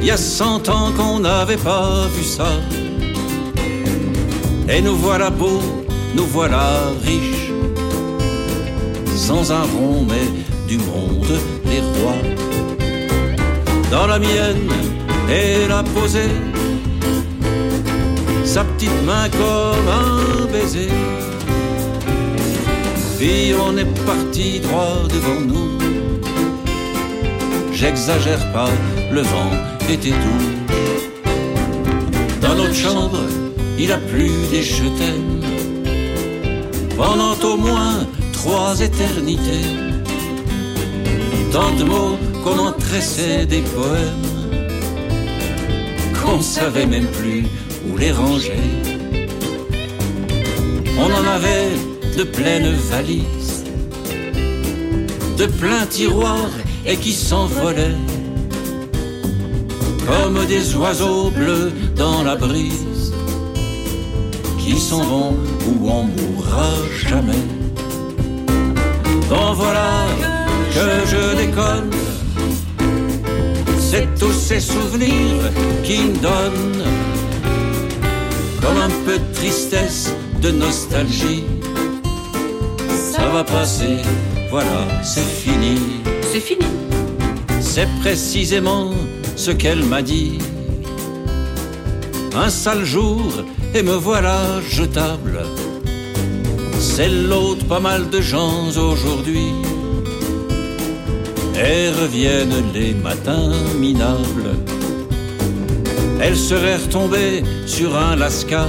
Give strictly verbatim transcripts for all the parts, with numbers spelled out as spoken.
il y a cent ans qu'on n'avait pas vu ça. Et nous voilà beaux, nous voilà riches, sans un rond mais du monde les rois. Dans la mienne, elle a posé sa petite main comme un baiser. Puis on est parti droit devant nous. J'exagère pas, le vent était doux. Dans notre chambre, il a plu des je t'aime pendant au moins trois éternités. Tant de mots qu'on en tressait des poèmes, qu'on savait même plus où les ranger. On en avait de pleines valises, de pleins tiroirs et qui s'envolaient comme des oiseaux bleus dans la brise, qui s'en vont où on mourra jamais. Bon voilà que je déconne, c'est tous ces souvenirs qui me donnent comme un peu de tristesse, de nostalgie. Ça va passer, voilà, c'est fini. C'est fini. C'est précisément ce qu'elle m'a dit. Un sale jour et me voilà jetable. C'est l'autre pas mal de gens aujourd'hui. Et reviennent les matins minables. Elle serait retombée sur un lascar.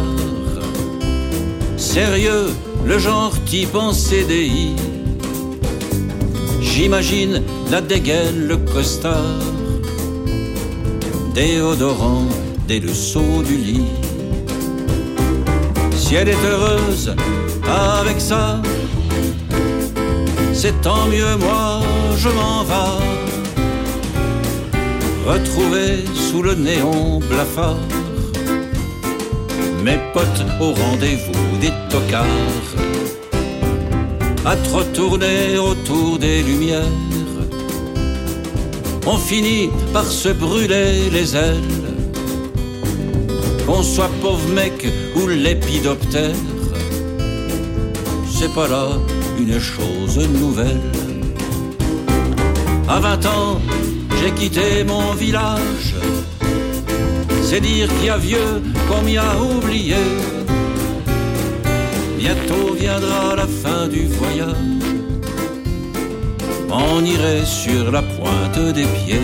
Sérieux, le genre type en C D I. J'imagine la dégaine, le costard, déodorant dès le saut du lit. Si elle est heureuse avec ça, c'est tant mieux, moi je m'en vais retrouver sous le néon blafard mes potes au rendez-vous des tocards, à trop tourner autour des lumières. On finit par se brûler les ailes, qu'on soit pauvre mec ou lépidoptère. C'est pas là une chose nouvelle. À vingt ans, j'ai quitté mon village. C'est dire qu'il y a vieux qu'on m'y a oublié. Bientôt viendra la fin du voyage. On irait sur la pointe des pieds.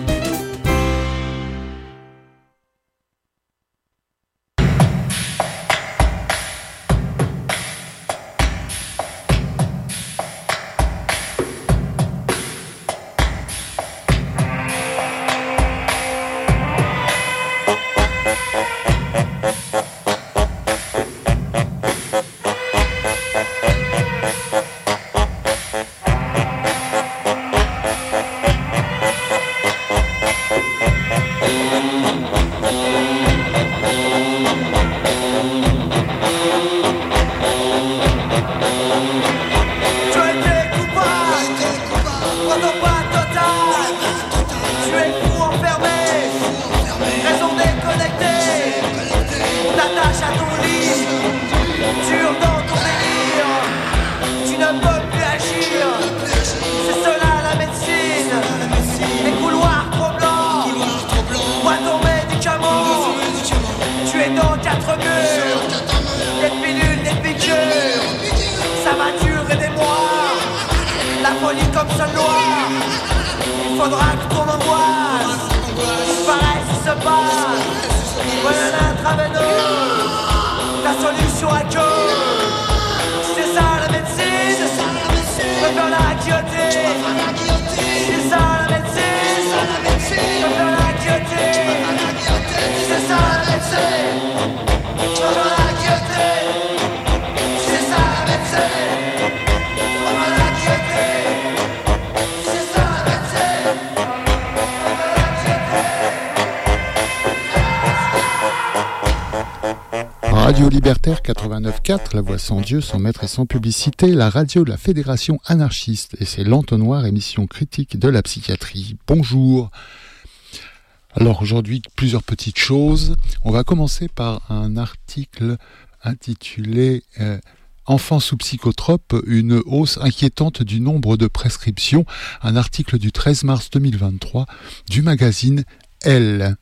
Radio Libertaire quatre-vingt-neuf quatre, la voix sans Dieu, sans maître et sans publicité, la radio de la Fédération anarchiste et c'est l'entonnoir, émission critique de la psychiatrie. Bonjour. Alors aujourd'hui, plusieurs petites choses. On va commencer par un article intitulé euh, « Enfants sous psychotropes, une hausse inquiétante du nombre de prescriptions », un article du treize mars deux mille vingt-trois du magazine Elle.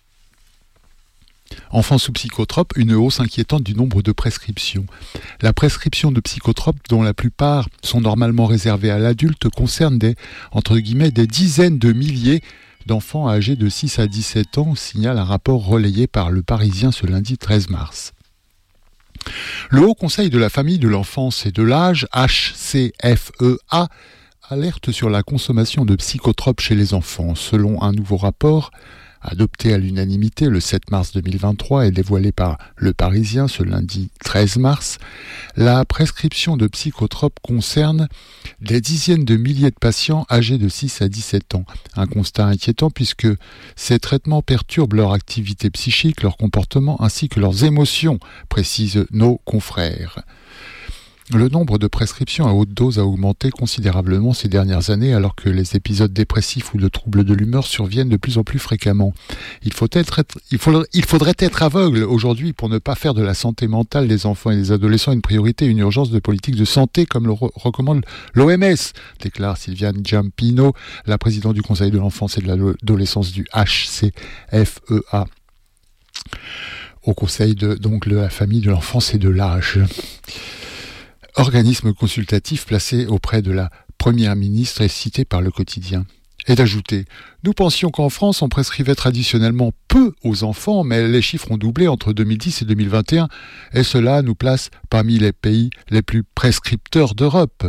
Enfants sous psychotropes, une hausse inquiétante du nombre de prescriptions. La prescription de psychotropes, dont la plupart sont normalement réservées à l'adulte, concerne des, entre guillemets, des dizaines de milliers d'enfants âgés de six à dix-sept ans, signale un rapport relayé par Le Parisien ce lundi treize mars. Le Haut Conseil de la famille, de l'enfance et de l'âge, H C F E A, alerte sur la consommation de psychotropes chez les enfants. Selon un nouveau rapport, adopté à l'unanimité le sept mars deux mille vingt-trois et dévoilé par Le Parisien ce lundi treize mars, la prescription de psychotropes concerne des dizaines de milliers de patients âgés de six à dix-sept ans. Un constat inquiétant puisque ces traitements perturbent leur activité psychique, leur comportement ainsi que leurs émotions, précisent nos confrères. Le nombre de prescriptions à haute dose a augmenté considérablement ces dernières années alors que les épisodes dépressifs ou de troubles de l'humeur surviennent de plus en plus fréquemment. Il, faut être, il, faudrait, il faudrait être aveugle aujourd'hui pour ne pas faire de la santé mentale des enfants et des adolescents une priorité, une urgence de politique de santé comme le re- recommande l'O M S, déclare Sylviane Giampino, la présidente du Conseil de l'enfance et de l'adolescence du H C F E A. Au Conseil de donc, de la famille, de l'enfance et de l'âge. Organisme consultatif placé auprès de la Première ministre et cité par le quotidien. Et d'ajouter, nous pensions qu'en France on prescrivait traditionnellement peu aux enfants, mais les chiffres ont doublé entre deux mille dix et deux mille vingt et un, et cela nous place parmi les pays les plus prescripteurs d'Europe.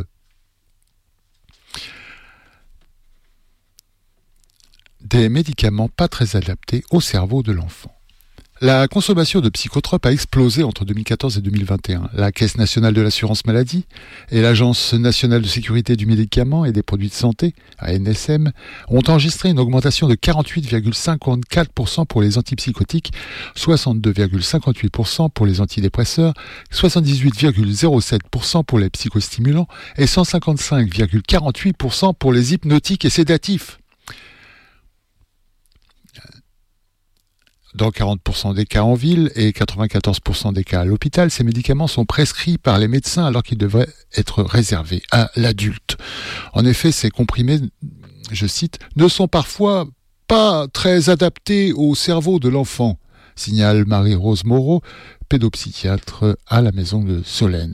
Des médicaments pas très adaptés au cerveau de l'enfant. La consommation de psychotropes a explosé entre deux mille quatorze et deux mille vingt et un. La Caisse nationale de l'assurance maladie et l'Agence nationale de sécurité du médicament et des produits de santé, A N S M, ont enregistré une augmentation de quarante-huit virgule cinquante-quatre pour cent pour les antipsychotiques, soixante-deux virgule cinquante-huit pour cent pour les antidépresseurs, soixante-dix-huit virgule zéro sept pour cent pour les psychostimulants et cent cinquante-cinq virgule quarante-huit pour cent pour les hypnotiques et sédatifs. Dans quarante pour cent des cas en ville et quatre-vingt-quatorze pour cent des cas à l'hôpital, ces médicaments sont prescrits par les médecins alors qu'ils devraient être réservés à l'adulte. En effet, ces comprimés, je cite, ne sont parfois pas très adaptés au cerveau de l'enfant, signale Marie-Rose Moreau, pédopsychiatre à la maison de Solène.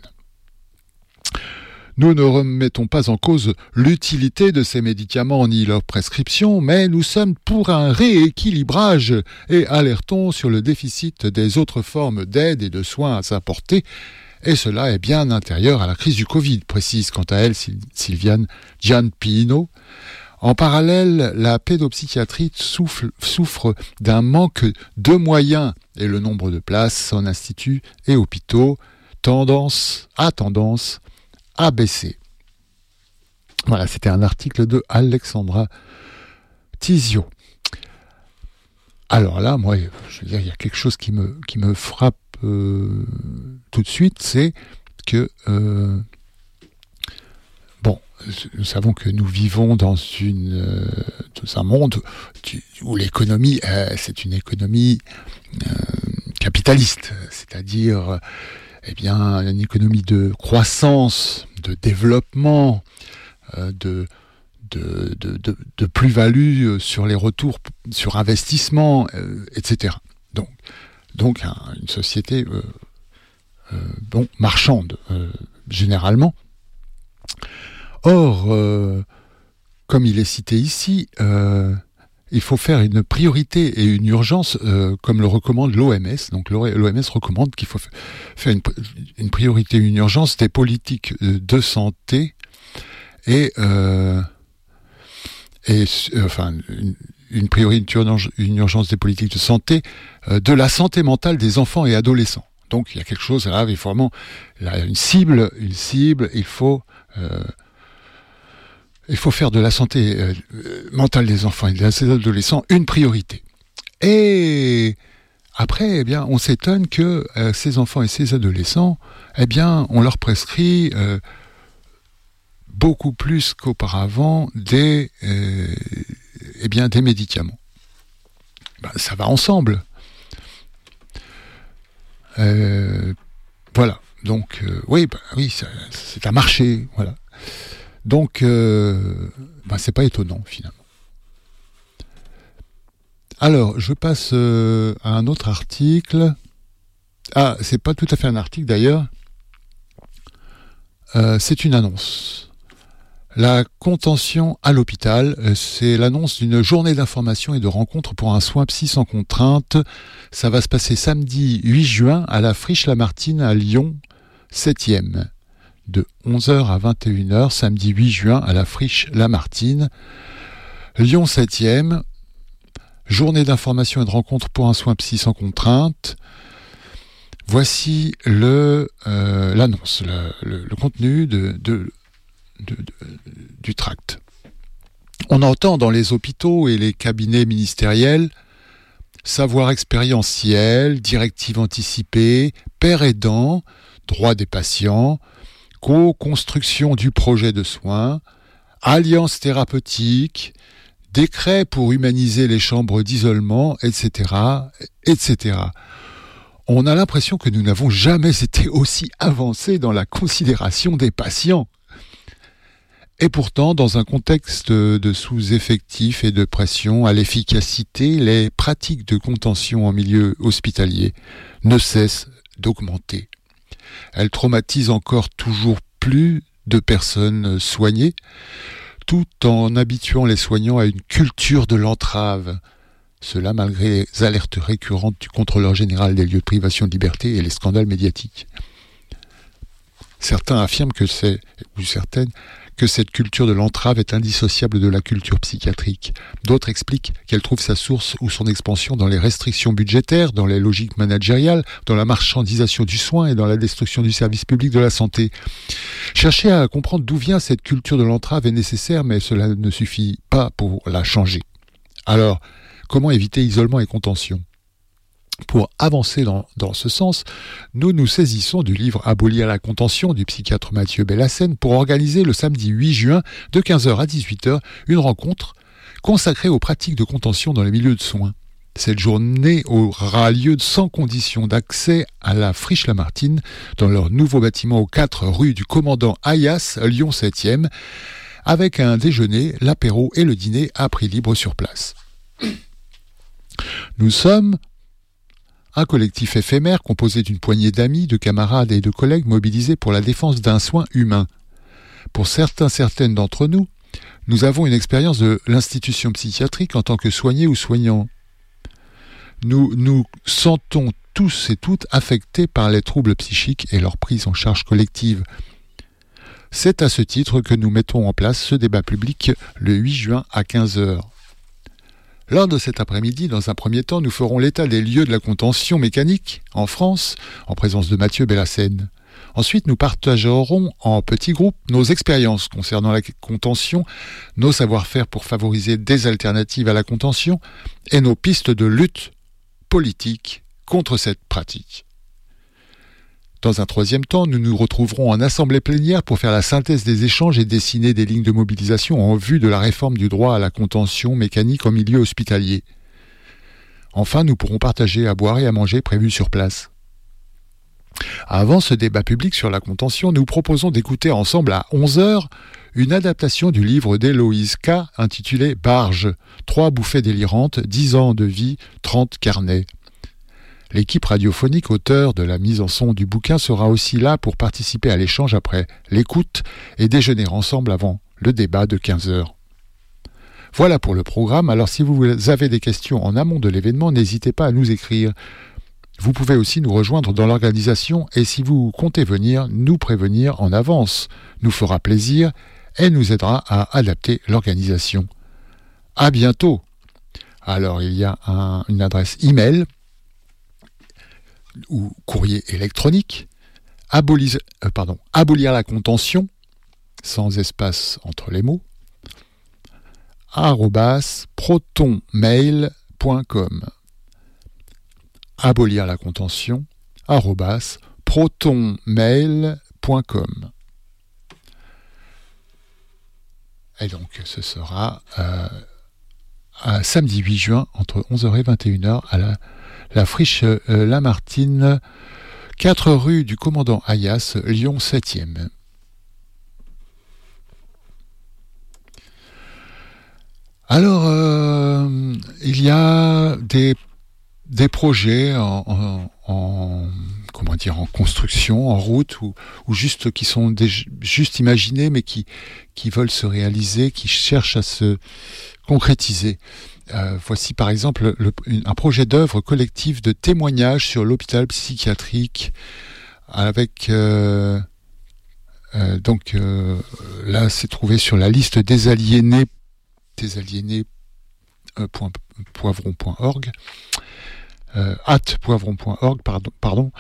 Nous ne remettons pas en cause l'utilité de ces médicaments ni leur prescription, mais nous sommes pour un rééquilibrage et alertons sur le déficit des autres formes d'aide et de soins à apporter, et cela est bien intérieur à la crise du Covid, précise quant à elle Sylviane Giampino. En parallèle, la pédopsychiatrie souffle, souffre d'un manque de moyens et le nombre de places en instituts et hôpitaux tendance à tendance à baisser. Voilà, c'était un article de Alexandra Tizio. Alors là, moi, je veux dire, il y a quelque chose qui me, qui me frappe euh, tout de suite, c'est que, euh, bon, nous savons que nous vivons dans, une, euh, dans un monde où l'économie, euh, c'est une économie euh, capitaliste, c'est-à-dire eh bien, une économie de croissance, de développement, euh, de, de, de, de, de plus-value sur les retours sur investissement, euh, et cetera. Donc, donc un, une société euh, euh, bon, marchande, euh, généralement. Or, euh, comme il est cité ici, euh, il faut faire une priorité et une urgence, euh, comme le recommande l'O M S. Donc l'O M S recommande qu'il faut faire une, une priorité et une urgence des politiques de santé et, euh, et euh, enfin une, une priorité, une urgence des politiques de santé euh, de la santé mentale des enfants et adolescents. Donc il y a quelque chose là, il faut vraiment là, une cible, une cible. Il faut euh, Il faut faire de la santé euh, mentale des enfants et des adolescents une priorité. Et après, eh bien, on s'étonne que euh, ces enfants et ces adolescents, eh bien, on leur prescrit euh, beaucoup plus qu'auparavant des, euh, eh bien, des médicaments. ben, ça va ensemble. Euh, voilà. Donc, euh, oui, ben, oui, ça, c'est un marché. Voilà. Donc, euh, ben, c'est pas étonnant, finalement. Alors, je passe euh, à un autre article. Ah, c'est pas tout à fait un article, d'ailleurs. Euh, c'est une annonce. La contention à l'hôpital, c'est l'annonce d'une journée d'information et de rencontre pour un soin psy sans contrainte. Ça va se passer samedi huit juin à la Friche Lamartine à Lyon, septième, de onze heures à vingt et une heures, samedi huit juin à la Friche Lamartine, Lyon septième, journée d'information et de rencontre pour un soin psy sans contrainte. Voici le, euh, l'annonce, le, le, le contenu de, de De, de, du tract. On entend dans les hôpitaux et les cabinets ministériels savoir expérientiel, directive anticipée, père aidant, droit des patients, co-construction du projet de soins, alliance thérapeutique, décret pour humaniser les chambres d'isolement, et cetera, et cetera. On a l'impression que nous n'avons jamais été aussi avancés dans la considération des patients. Et pourtant, dans un contexte de sous-effectifs et de pression à l'efficacité, les pratiques de contention en milieu hospitalier ne cessent d'augmenter. Elles traumatisent encore toujours plus de personnes soignées, tout en habituant les soignants à une culture de l'entrave. Cela malgré les alertes récurrentes du contrôleur général des lieux de privation de liberté et les scandales médiatiques. Certains affirment que c'est, ou certaines, que cette culture de l'entrave est indissociable de la culture psychiatrique. D'autres expliquent qu'elle trouve sa source ou son expansion dans les restrictions budgétaires, dans les logiques managériales, dans la marchandisation du soin et dans la destruction du service public de la santé. Chercher à comprendre d'où vient cette culture de l'entrave est nécessaire, mais cela ne suffit pas pour la changer. Alors, comment éviter isolement et contention ? Pour avancer dans, dans ce sens, nous nous saisissons du livre « Abolir la contention » du psychiatre Mathieu Bellassène pour organiser le samedi huit juin de quinze heures à dix-huit heures une rencontre consacrée aux pratiques de contention dans les milieux de soins. Cette journée aura lieu sans condition d'accès à la Friche Lamartine dans leur nouveau bâtiment aux quatre rue du Commandant Ayas, Lyon septième, avec un déjeuner, l'apéro et le dîner à prix libre sur place. Nous sommes un collectif éphémère composé d'une poignée d'amis, de camarades et de collègues mobilisés pour la défense d'un soin humain. Pour certains, certaines d'entre nous, nous avons une expérience de l'institution psychiatrique en tant que soignés ou soignants. Nous nous sentons tous et toutes affectés par les troubles psychiques et leur prise en charge collective. C'est à ce titre que nous mettons en place ce débat public le huit juin à quinze heures. Lors de cet après-midi, dans un premier temps, nous ferons l'état des lieux de la contention mécanique en France, en présence de Mathieu Bellassène. Ensuite, nous partagerons en petits groupes nos expériences concernant la contention, nos savoir-faire pour favoriser des alternatives à la contention et nos pistes de lutte politique contre cette pratique. Dans un troisième temps, nous nous retrouverons en assemblée plénière pour faire la synthèse des échanges et dessiner des lignes de mobilisation en vue de la réforme du droit à la contention mécanique en milieu hospitalier. Enfin, nous pourrons partager à boire et à manger prévu sur place. Avant ce débat public sur la contention, nous proposons d'écouter ensemble à onze heures une adaptation du livre d'Héloïse K. intitulé « Barge, trois bouffées délirantes, dix ans de vie, trente carnets ». L'équipe radiophonique auteur de la mise en son du bouquin sera aussi là pour participer à l'échange après l'écoute et déjeuner ensemble avant le débat de quinze heures. Voilà pour le programme. Alors si vous avez des questions en amont de l'événement, n'hésitez pas à nous écrire. Vous pouvez aussi nous rejoindre dans l'organisation et si vous comptez venir, nous prévenir en avance. Nous fera plaisir et nous aidera à adapter l'organisation. À bientôt. Alors il y a un, une adresse email ou courrier électronique, abolir, euh, pardon, abolir la contention, sans espace entre les mots, arobase protonmail point com. Abolir la contention, arobase protonmail point com. Et donc ce sera euh, à samedi huit juin, entre onze heures et vingt et une heures, à la, la friche euh, Lamartine, quatre rue du commandant Ayas, Lyon septième. Alors, euh, il y a des, des projets en, en, en, comment dire, en construction, en route, ou, ou juste qui sont des, juste imaginés, mais qui, qui veulent se réaliser, qui cherchent à se concrétiser. Euh, voici par exemple le, un projet d'œuvre collective de témoignages sur l'hôpital psychiatrique, avec euh, euh, donc euh, là c'est trouvé sur la liste des aliénés. Desaliénés euh, poivron point org euh, at poivron point org pardon, pardon.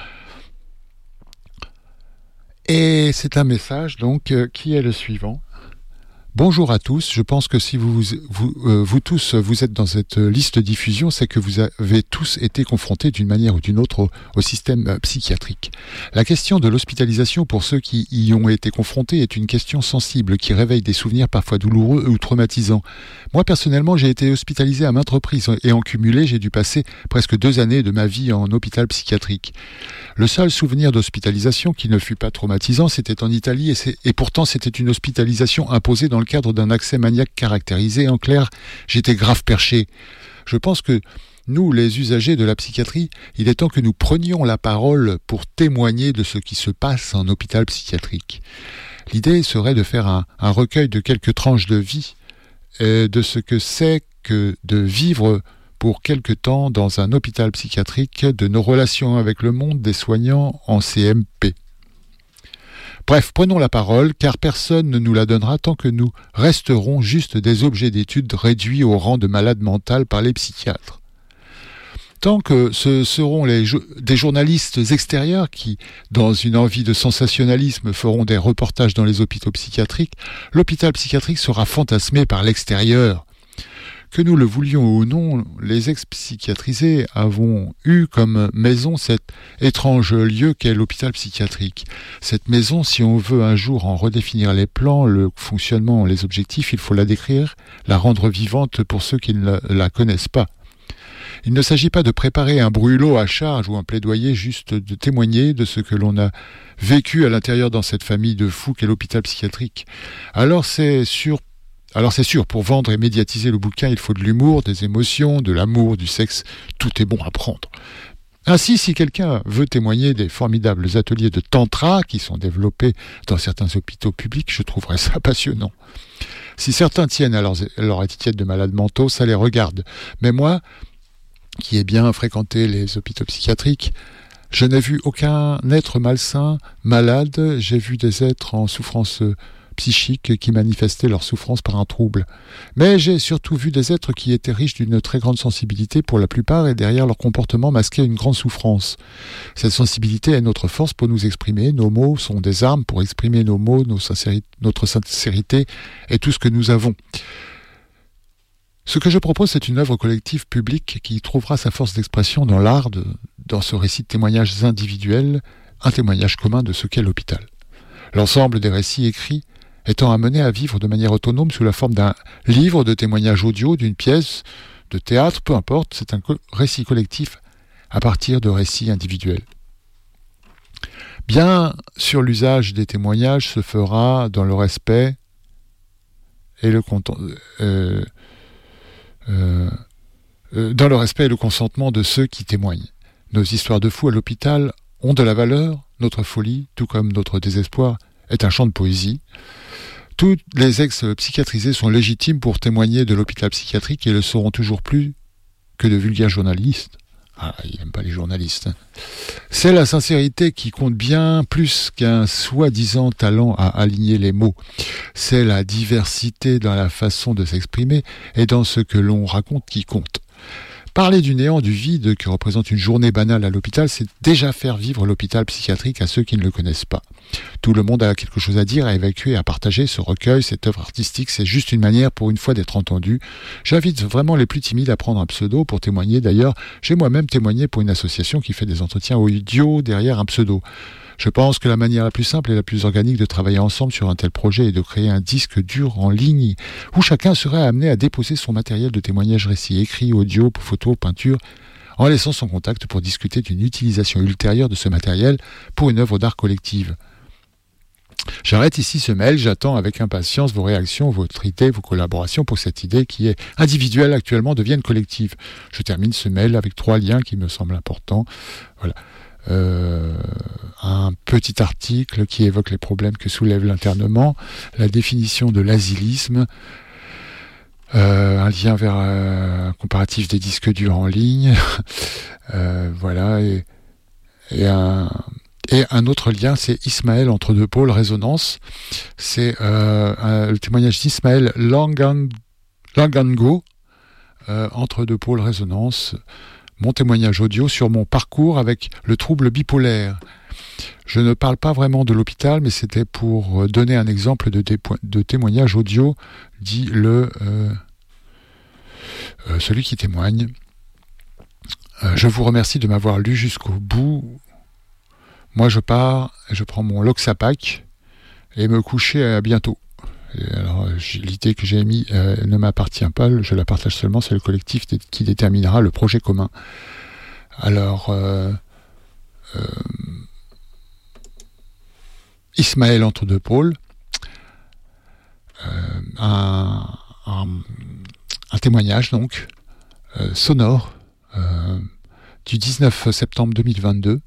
Et c'est un message donc euh, qui est le suivant. Bonjour à tous, je pense que si vous, vous, euh, vous tous vous êtes dans cette liste de diffusion, c'est que vous avez tous été confrontés d'une manière ou d'une autre au, au système euh, psychiatrique. La question de l'hospitalisation pour ceux qui y ont été confrontés est une question sensible qui réveille des souvenirs parfois douloureux ou traumatisants. Moi personnellement, j'ai été hospitalisé à maintes reprises et en cumulé, j'ai dû passer presque deux années de ma vie en hôpital psychiatrique. Le seul souvenir d'hospitalisation qui ne fut pas traumatisant, c'était en Italie et, c'est, et pourtant c'était une hospitalisation imposée dans le cadre d'un accès maniaque caractérisé. En clair, j'étais grave perché. Je pense que nous, les usagers de la psychiatrie, il est temps que nous prenions la parole pour témoigner de ce qui se passe en hôpital psychiatrique. L'idée serait de faire un, un recueil de quelques tranches de vie, et de ce que c'est que de vivre pour quelque temps dans un hôpital psychiatrique, de nos relations avec le monde des soignants en C M P. Bref, prenons la parole, car personne ne nous la donnera tant que nous resterons juste des objets d'étude réduits au rang de malades mentales par les psychiatres. Tant que ce seront les jo- des journalistes extérieurs qui, dans une envie de sensationnalisme, feront des reportages dans les hôpitaux psychiatriques, l'hôpital psychiatrique sera fantasmé par l'extérieur. Que nous le voulions ou non, les ex-psychiatrisés avons eu comme maison cet étrange lieu qu'est l'hôpital psychiatrique. Cette maison, si on veut un jour en redéfinir les plans, le fonctionnement, les objectifs, il faut la décrire, la rendre vivante pour ceux qui ne la, la connaissent pas. Il ne s'agit pas de préparer un brûlot à charge ou un plaidoyer, juste de témoigner de ce que l'on a vécu à l'intérieur dans cette famille de fous qu'est l'hôpital psychiatrique. Alors c'est sûr Alors c'est sûr, pour vendre et médiatiser le bouquin, il faut de l'humour, des émotions, de l'amour, du sexe. Tout est bon à prendre. Ainsi, si quelqu'un veut témoigner des formidables ateliers de tantra qui sont développés dans certains hôpitaux publics, je trouverais ça passionnant. Si certains tiennent à leur, leur étiquette de malades mentaux, ça les regarde. Mais moi, qui ai bien fréquenté les hôpitaux psychiatriques, je n'ai vu aucun être malsain, malade. J'ai vu des êtres en souffrance psychiques qui manifestaient leur souffrance par un trouble. Mais j'ai surtout vu des êtres qui étaient riches d'une très grande sensibilité pour la plupart et derrière leur comportement masquait une grande souffrance. Cette sensibilité est notre force pour nous exprimer. Nos mots sont des armes pour exprimer nos mots, nos sincéri- notre sincérité et tout ce que nous avons. Ce que je propose, c'est une œuvre collective publique qui trouvera sa force d'expression dans l'art, de, dans ce récit de témoignages individuels, un témoignage commun de ce qu'est l'hôpital. L'ensemble des récits écrits étant amené à vivre de manière autonome sous la forme d'un livre de témoignages audio, d'une pièce de théâtre, peu importe, c'est un co- récit collectif à partir de récits individuels. Bien sûr, l'usage des témoignages se fera dans le respect et le content, euh, euh, euh, dans le respect et le consentement de ceux qui témoignent. Nos histoires de fous à l'hôpital ont de la valeur, notre folie, tout comme notre désespoir, est un chant de poésie. Tous les ex-psychiatrisés sont légitimes pour témoigner de l'hôpital psychiatrique et le seront toujours plus que de vulgaires journalistes. Ah, il n'aime pas les journalistes. Hein. C'est la sincérité qui compte bien plus qu'un soi-disant talent à aligner les mots. C'est la diversité dans la façon de s'exprimer et dans ce que l'on raconte qui compte. Parler du néant, du vide qui représente une journée banale à l'hôpital, c'est déjà faire vivre l'hôpital psychiatrique à ceux qui ne le connaissent pas. Tout le monde a quelque chose à dire, à évacuer, à partager. Ce recueil, cette œuvre artistique, c'est juste une manière pour une fois d'être entendu. J'invite vraiment les plus timides à prendre un pseudo pour témoigner. D'ailleurs, j'ai moi-même témoigné pour une association qui fait des entretiens audio derrière un pseudo. Je pense que la manière la plus simple et la plus organique de travailler ensemble sur un tel projet est de créer un disque dur en ligne où chacun serait amené à déposer son matériel de témoignage, récit, écrit, audio, photo, peinture, en laissant son contact pour discuter d'une utilisation ultérieure de ce matériel pour une œuvre d'art collective. J'arrête ici ce mail, j'attends avec impatience vos réactions, votre idée, vos collaborations pour cette idée qui est individuelle actuellement devienne collective. Je termine ce mail avec trois liens qui me semblent importants. Voilà. Euh, un petit article qui évoque les problèmes que soulève l'internement, la définition de l'asilisme, euh, un lien vers euh, un comparatif des disques durs en ligne, euh, voilà, et, et un... Et un autre lien, c'est Ismaël entre deux pôles, résonance. C'est euh, un, le témoignage d'Ismaël Langan, Langango, euh, entre deux pôles, résonance. Mon témoignage audio sur mon parcours avec le trouble bipolaire. Je ne parle pas vraiment de l'hôpital, mais c'était pour donner un exemple de, dépo- de témoignage audio, dit le euh, euh, celui qui témoigne. Euh, je vous remercie de m'avoir lu jusqu'au bout. Moi, je pars, je prends mon Loxapac et me coucher à bientôt. Et alors, l'idée que j'ai émise euh, ne m'appartient pas, je la partage seulement, c'est le collectif qui déterminera le projet commun. Alors, euh, euh, Ismaël entre deux pôles, euh, un, un, un témoignage donc euh, sonore euh, du dix-neuf septembre deux mille vingt-deux.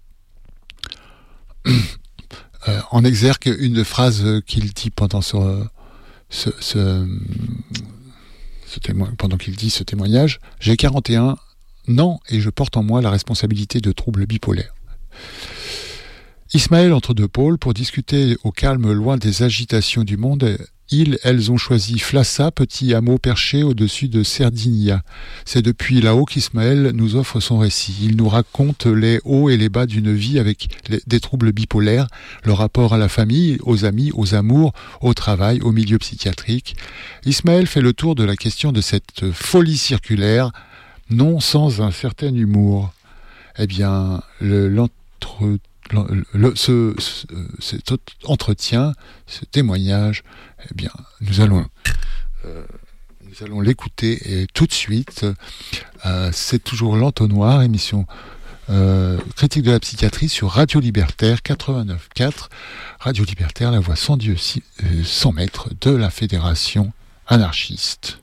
Euh, en exergue une phrase qu'il dit pendant ce, ce, ce, ce témo- pendant qu'il dit ce témoignage. J'ai quarante et un ans et je porte en moi la responsabilité de troubles bipolaires. Ismaël entre deux pôles, pour discuter au calme loin des agitations du monde. Ils, elles ont choisi Flassa, petit hameau perché au-dessus de Cerdinia. C'est depuis là-haut qu'Ismaël nous offre son récit. Il nous raconte les hauts et les bas d'une vie avec les, des troubles bipolaires, le rapport à la famille, aux amis, aux amours, au travail, au milieu psychiatrique. Ismaël fait le tour de la question de cette folie circulaire, non sans un certain humour. Eh bien, le, l'entre... Le, le, ce, ce, cet entretien, ce témoignage, eh bien, nous allons, euh, nous allons l'écouter et tout de suite. Euh, c'est toujours l'Entonnoir, émission euh, critique de la psychiatrie sur Radio Libertaire quatre-vingt-neuf virgule quatre. Radio Libertaire, la voix sans Dieu, sans maître de la Fédération anarchiste.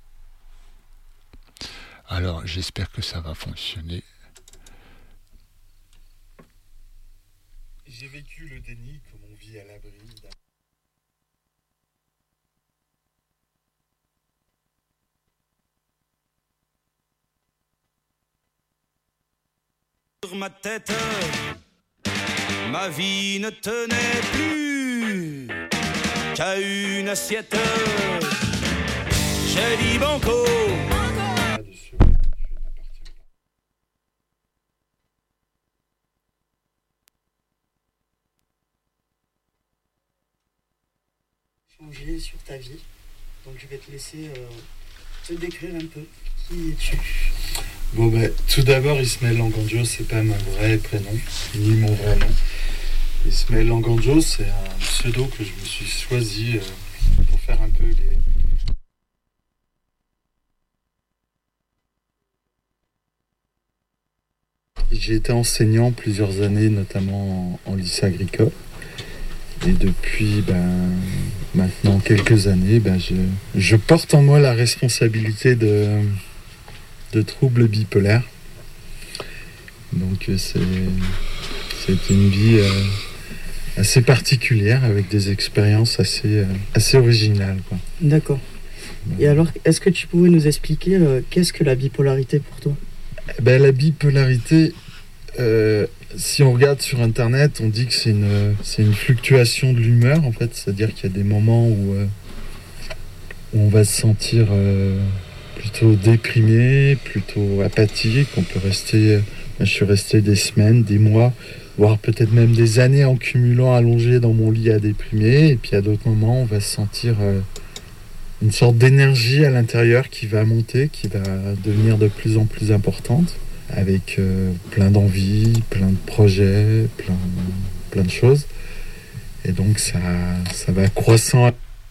Alors, j'espère que ça va fonctionner. J'ai vécu le déni comme on vit à l'abri d'un... Sur ma tête, ma vie ne tenait plus qu'à une assiette. J'ai dit banco. Changer sur ta vie. Donc je vais te laisser euh, te décrire un peu. Qui es-tu ? Bon ben, tout d'abord, Ismaël Langanjo, c'est pas mon vrai prénom, ni mon vrai nom. Ismaël Langanjo, c'est un pseudo que je me suis choisi euh, pour faire un peu les... J'ai été enseignant plusieurs années, notamment en, en lycée agricole. Et depuis ben, maintenant quelques années, ben, je, je porte en moi la responsabilité de, de troubles bipolaires. Donc c'est, c'est une vie euh, assez particulière, avec des expériences assez, euh, assez originales, quoi. D'accord. Et alors, est-ce que tu pourrais nous expliquer euh, qu'est-ce que la bipolarité pour toi ? Ben, la bipolarité... Euh, si on regarde sur internet, on dit que c'est une, c'est une fluctuation de l'humeur, en fait, c'est-à-dire qu'il y a des moments où, euh, où on va se sentir euh, plutôt déprimé, plutôt apathique. On peut rester, moi, je suis resté des semaines, des mois, voire peut-être même des années en cumulant allongé dans mon lit à déprimer. Et puis à d'autres moments, on va se sentir euh, une sorte d'énergie à l'intérieur qui va monter, qui va devenir de plus en plus importante, avec euh, plein d'envies, plein de projets, plein, plein de choses. Et donc ça, ça va croissant.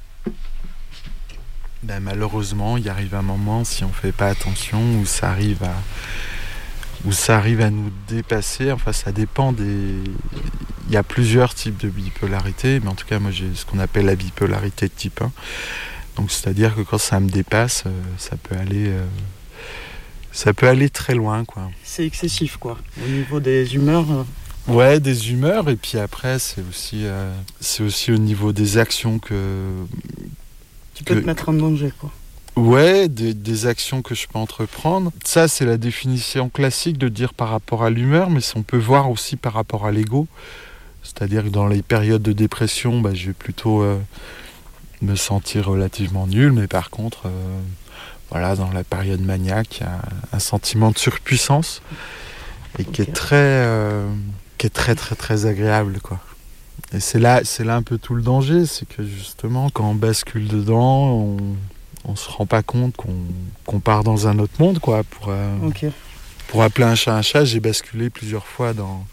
Ben, malheureusement, il arrive un moment, si on ne fait pas attention, où ça arrive à, où ça arrive à nous dépasser. Enfin, ça dépend des... Il y a plusieurs types de bipolarité, mais en tout cas, moi, j'ai ce qu'on appelle la bipolarité de type un. Donc, c'est-à-dire que quand ça me dépasse, ça peut aller, ça peut aller très loin, quoi. C'est excessif, quoi. Au niveau des humeurs... Ouais, des humeurs, et puis après, c'est aussi, euh, c'est aussi au niveau des actions que... Tu peux que... te mettre en danger, quoi. Ouais, des, des actions que je peux entreprendre. Ça, c'est la définition classique de dire par rapport à l'humeur, mais on peut voir aussi par rapport à l'ego. C'est-à-dire que dans les périodes de dépression, bah, je vais plutôt euh, me sentir relativement nul, mais par contre, euh, voilà, dans la période maniaque, il y a un sentiment de surpuissance, et okay. qui est très... Euh, qui est très très très agréable, quoi. Et c'est là, c'est là un peu tout le danger, c'est que justement quand on bascule dedans, on, on se rend pas compte qu'on, qu'on part dans un autre monde, quoi. Pour, euh, okay. pour appeler un chat un chat, j'ai basculé plusieurs fois dans,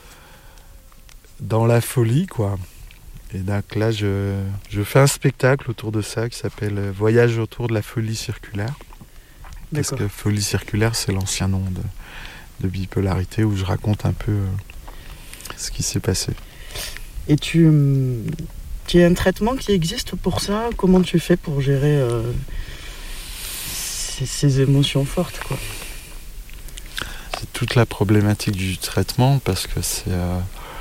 dans la folie, quoi. Et donc là, je, je fais un spectacle autour de ça qui s'appelle Voyage autour de la folie circulaire. Parce que folie circulaire, c'est l'ancien nom de, de bipolarité, où je raconte un peu... Euh, ce qui s'est passé. Et tu, tu as un traitement qui existe pour ça ? Comment tu fais pour gérer euh, ces, ces émotions fortes, quoi ? C'est toute la problématique du traitement, parce que c'est, euh,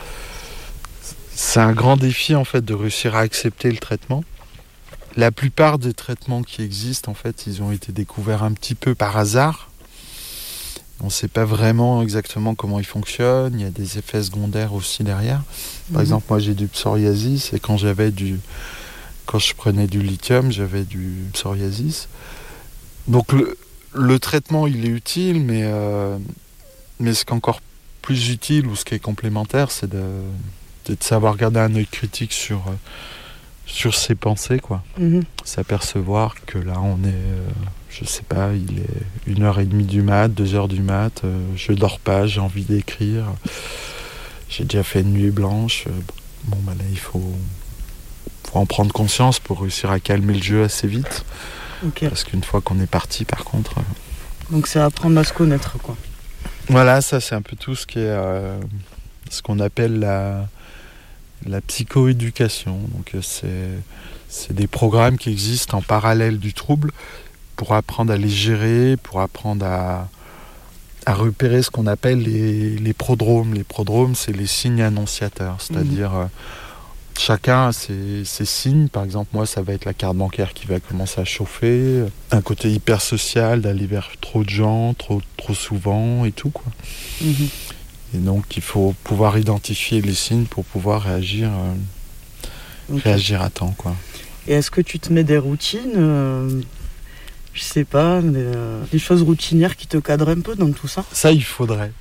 c'est un grand défi en fait de réussir à accepter le traitement. La plupart des traitements qui existent, en fait, ils ont été découverts un petit peu par hasard. On ne sait pas vraiment exactement comment ils fonctionnent. Il y a des effets secondaires aussi derrière. Par mmh. exemple, moi j'ai du psoriasis, et quand j'avais du, quand je prenais du lithium, j'avais du psoriasis. Donc le, le traitement, il est utile, mais euh, mais ce qui est encore plus utile ou ce qui est complémentaire, c'est de, de savoir garder un œil critique sur sur ses pensées, quoi. Mmh. S'apercevoir que là, on est euh, je sais pas, il est une heure et demie du mat, deux heures du mat, euh, je dors pas, j'ai envie d'écrire, j'ai déjà fait une nuit blanche. Euh, bon, bah là, il faut, faut en prendre conscience pour réussir à calmer le jeu assez vite. Okay. Parce qu'une fois qu'on est parti, par contre... Euh... Donc c'est apprendre à se connaître, quoi. Voilà, ça, c'est un peu tout ce qui est... Euh, ce qu'on appelle la, la psychoéducation. Donc c'est, c'est des programmes qui existent en parallèle du trouble, pour apprendre à les gérer, pour apprendre à, à repérer ce qu'on appelle les, les prodromes. Les prodromes, c'est les signes annonciateurs, c'est-à-dire mmh. euh, chacun a ses, ses signes. Par exemple, moi, ça va être la carte bancaire qui va commencer à chauffer, un côté hyper social, d'aller vers trop de gens, trop, trop souvent et tout, quoi. Mmh. Et donc, il faut pouvoir identifier les signes pour pouvoir réagir, euh, okay. réagir à temps, quoi. Et est-ce que tu te mets des routines euh... Je sais pas, des, euh, des choses routinières qui te cadrent un peu dans tout ça ? Ça, il faudrait.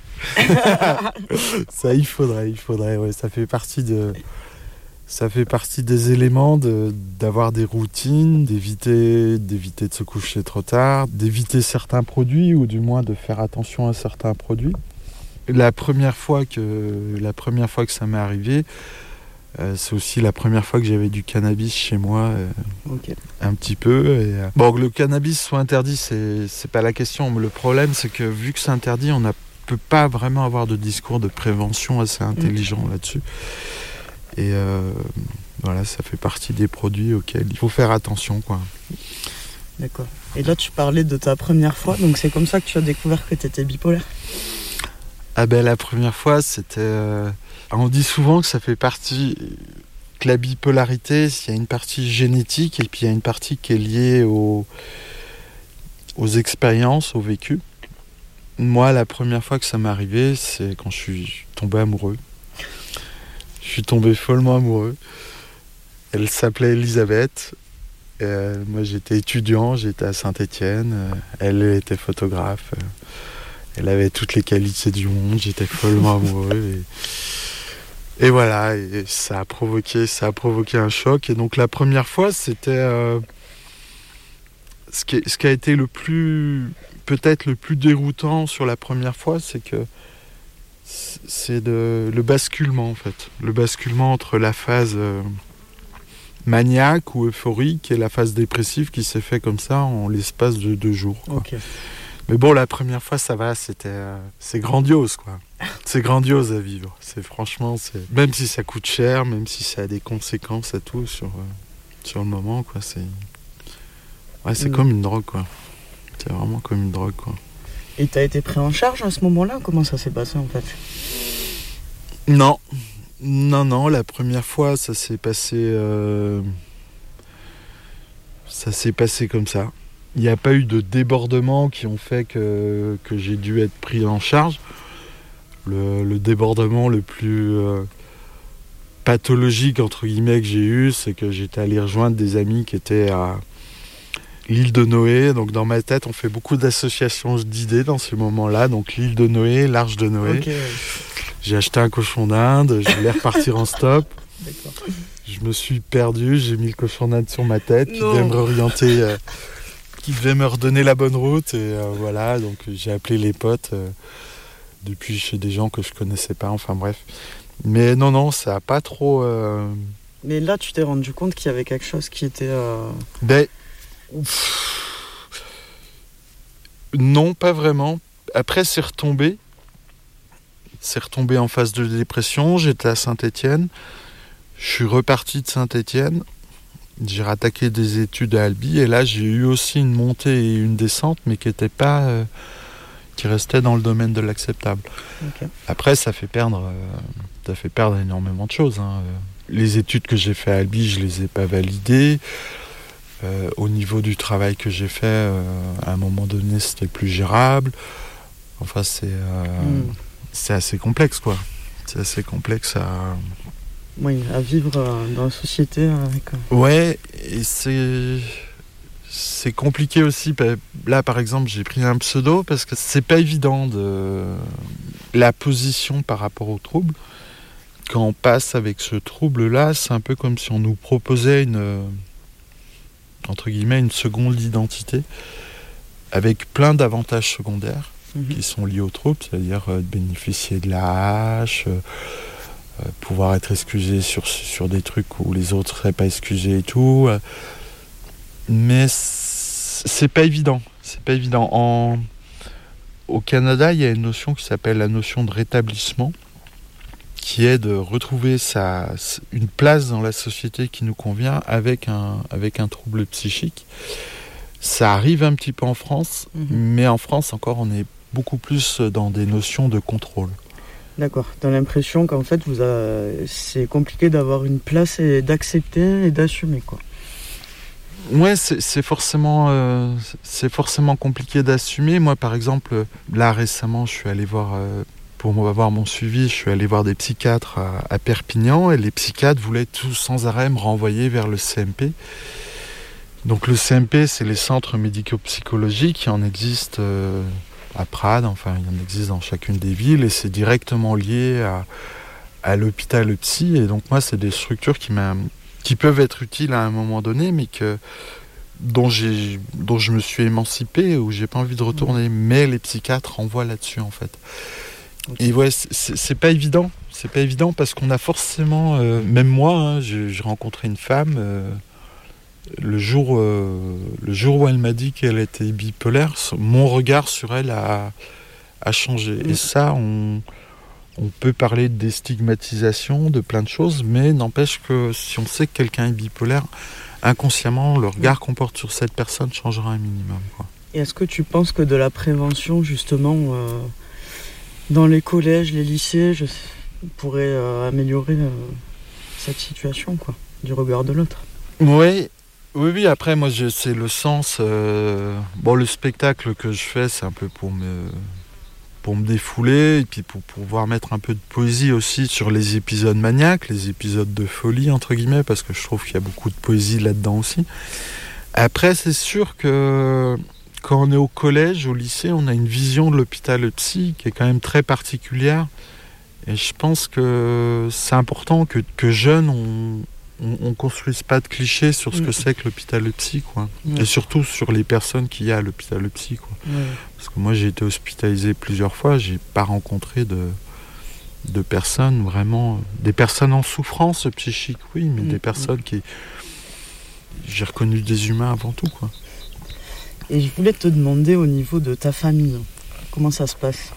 ça, il faudrait, il faudrait, ouais. Ça fait partie de, ça fait partie des éléments de, d'avoir des routines, d'éviter, d'éviter de se coucher trop tard, d'éviter certains produits, ou du moins de faire attention à certains produits. La première fois que, la première fois que ça m'est arrivé, Euh, c'est aussi la première fois que j'avais du cannabis chez moi, euh, okay. un petit peu. Et, euh... Bon, que le cannabis soit interdit, c'est, c'est pas la question. Mais le problème, c'est que vu que c'est interdit, on ne peut pas vraiment avoir de discours de prévention assez intelligent mmh. là-dessus. Et euh, voilà, ça fait partie des produits auxquels il faut faire attention, quoi. D'accord. Et là, tu parlais de ta première fois, donc c'est comme ça que tu as découvert que tu étais bipolaire ? Ah ben, la première fois, c'était... Euh... On dit souvent que ça fait partie, que la bipolarité, il y a une partie génétique et puis il y a une partie qui est liée aux, aux expériences, au vécu. Moi, la première fois que ça m'est arrivé, c'est quand je suis tombé amoureux. Je suis tombé follement amoureux. Elle s'appelait Elisabeth. Et, euh, moi, j'étais étudiant, j'étais à Saint-Étienne. Euh, elle, elle était photographe. Euh, elle avait toutes les qualités du monde. J'étais follement amoureux. Et... Et voilà, et ça a provoqué, ça a provoqué un choc. Et donc la première fois, c'était euh, ce qui, ce qui a été le plus, peut-être le plus déroutant sur la première fois, c'est que c'est de, le basculement en fait. Le basculement entre la phase euh, maniaque ou euphorique et la phase dépressive qui s'est fait comme ça en l'espace de deux jours. Quoi. Ok. Mais bon, la première fois, ça va, c'était, euh, c'est grandiose, quoi. C'est grandiose à vivre. C'est franchement, c'est même si ça coûte cher, même si ça a des conséquences à tout sur euh, sur le moment, quoi. C'est ouais, c'est mmh. comme une drogue, quoi. C'est vraiment comme une drogue, quoi. Et t'as été pris en charge à ce moment-là ? Comment ça s'est passé en fait ? Non, non, non. La première fois, ça s'est passé, euh... ça s'est passé comme ça. Il n'y a pas eu de débordements qui ont fait que, que j'ai dû être pris en charge. Le, le débordement le plus euh, pathologique, entre guillemets, que j'ai eu, c'est que j'étais allé rejoindre des amis qui étaient à l'île de Noé. Donc dans ma tête, on fait beaucoup d'associations d'idées dans ces moments-là. Donc l'île de Noé, l'arche de Noé. Okay. J'ai acheté un cochon d'Inde, je voulais repartir en stop. D'accord. Je me suis perdu, j'ai mis le cochon d'Inde sur ma tête, qui devait me réorienter... Euh, qui devait me redonner la bonne route et euh, voilà, donc j'ai appelé les potes euh, depuis chez des gens que je connaissais pas, enfin bref. Mais non, non, ça a pas trop... Euh... Mais là, tu t'es rendu compte qu'il y avait quelque chose qui était... Euh... Ben... Pff... Non, pas vraiment. Après, c'est retombé. C'est retombé en phase de dépression, j'étais à Saint-Étienne. Je suis reparti de Saint-Étienne. J'ai rattaqué des études à Albi et là j'ai eu aussi une montée et une descente mais qui était pas euh, qui restait dans le domaine de l'acceptable. Okay. Après ça fait perdre euh, ça fait perdre énormément de choses. Hein. Les études que j'ai fait à Albi, je les ai pas validées. Euh, au niveau du travail que j'ai fait, euh, à un moment donné c'était plus gérable. Enfin c'est euh, mm. c'est assez complexe quoi. C'est assez complexe à Oui, à vivre dans la société avec... Ouais, et c'est... c'est compliqué aussi. Là, par exemple, j'ai pris un pseudo parce que c'est pas évident de... la position par rapport au trouble. Quand on passe avec ce trouble-là, c'est un peu comme si on nous proposait une... entre guillemets, une seconde identité avec plein d'avantages secondaires mmh. qui sont liés au trouble, c'est-à-dire euh, bénéficier de la hache... Euh, pouvoir être excusé sur, sur des trucs où les autres seraient pas excusés et tout. Mais c'est pas évident. C'est pas évident. En... Au Canada, il y a une notion qui s'appelle la notion de rétablissement, qui est de retrouver sa, une place dans la société qui nous convient avec un, avec un trouble psychique. Ça arrive un petit peu en France, mmh. mais en France encore, on est beaucoup plus dans des notions de contrôle. D'accord. T'as l'impression qu'en fait, vous a... c'est compliqué d'avoir une place et d'accepter et d'assumer, quoi. Ouais, c'est, c'est forcément, euh, c'est forcément compliqué d'assumer. Moi, par exemple, là récemment, je suis allé voir, euh, pour avoir mon suivi, je suis allé voir des psychiatres à, à Perpignan et les psychiatres voulaient tous sans arrêt me renvoyer vers le C M P. Donc le C M P, c'est les centres médico-psychologiques, il en existe. Euh, à Prades, enfin il y en existe dans chacune des villes et c'est directement lié à, à l'hôpital psy et donc moi c'est des structures qui, qui peuvent être utiles à un moment donné mais que, dont, j'ai, dont je me suis émancipé où j'ai pas envie de retourner, mais les psychiatres renvoient là-dessus en fait. Okay. Et ouais, c'est, c'est pas évident, c'est pas évident parce qu'on a forcément, euh, même moi, hein, j'ai, j'ai rencontré une femme euh, Le jour, euh, le jour où elle m'a dit qu'elle était bipolaire, mon regard sur elle a, a changé. Mmh. Et ça, on, on peut parler de déstigmatisation, de plein de choses, mais n'empêche que si on sait que quelqu'un est bipolaire, inconsciemment, le regard mmh. qu'on porte sur cette personne changera un minimum, quoi. Et est-ce que tu penses que de la prévention, justement, euh, dans les collèges, les lycées, je sais, pourrait euh, améliorer euh, cette situation, quoi, du regard de l'autre ? Oui. Oui, oui, après, moi, je, c'est le sens... Euh, bon, le spectacle que je fais, c'est un peu pour me, pour me défouler, et puis pour, pour pouvoir mettre un peu de poésie aussi sur les épisodes maniaques, les épisodes de folie, entre guillemets, parce que je trouve qu'il y a beaucoup de poésie là-dedans aussi. Après, c'est sûr que quand on est au collège, au lycée, on a une vision de l'hôpital psy qui est quand même très particulière, et je pense que c'est important que, que jeunes, on... on ne construise pas de clichés sur ce que c'est que l'hôpital psy, quoi. Ouais. Et surtout sur les personnes qu'il y a à l'hôpital psy, quoi. Ouais. Parce que moi, j'ai été hospitalisé plusieurs fois, j'ai pas rencontré de, de personnes vraiment, des personnes en souffrance psychique, oui, mais mmh. des personnes qui, j'ai reconnu des humains avant tout, quoi. Et je voulais te demander au niveau de ta famille, comment ça se passe?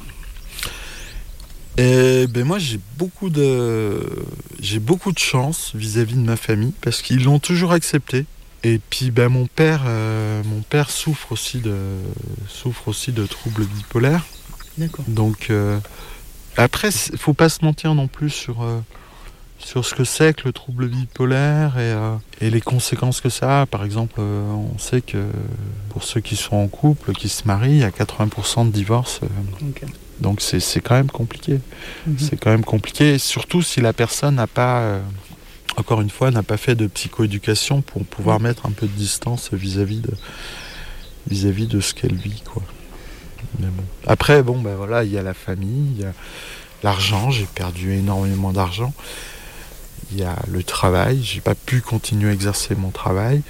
Et ben moi j'ai beaucoup de j'ai beaucoup de chance vis-à-vis de ma famille parce qu'ils l'ont toujours accepté. Et puis ben mon père euh, mon père souffre aussi de souffre aussi de troubles bipolaires. D'accord. Donc euh, après faut pas se mentir non plus sur euh, sur ce que c'est que le trouble bipolaire et, euh, et les conséquences que ça a. Par exemple, euh, on sait que pour ceux qui sont en couple, qui se marient, il y a quatre-vingts pour cent de divorces. Euh, okay. Donc c'est, c'est quand même compliqué. Mmh. C'est quand même compliqué, surtout si la personne n'a pas, euh, encore une fois, n'a pas fait de psychoéducation pour pouvoir mmh. mettre un peu de distance vis-à-vis de, vis-à-vis de ce qu'elle vit, quoi. Mais bon. Après, bon, ben voilà, il y a la famille, il y a l'argent, j'ai perdu énormément d'argent. Il y a le travail, j'ai pas pu continuer à exercer mon travail.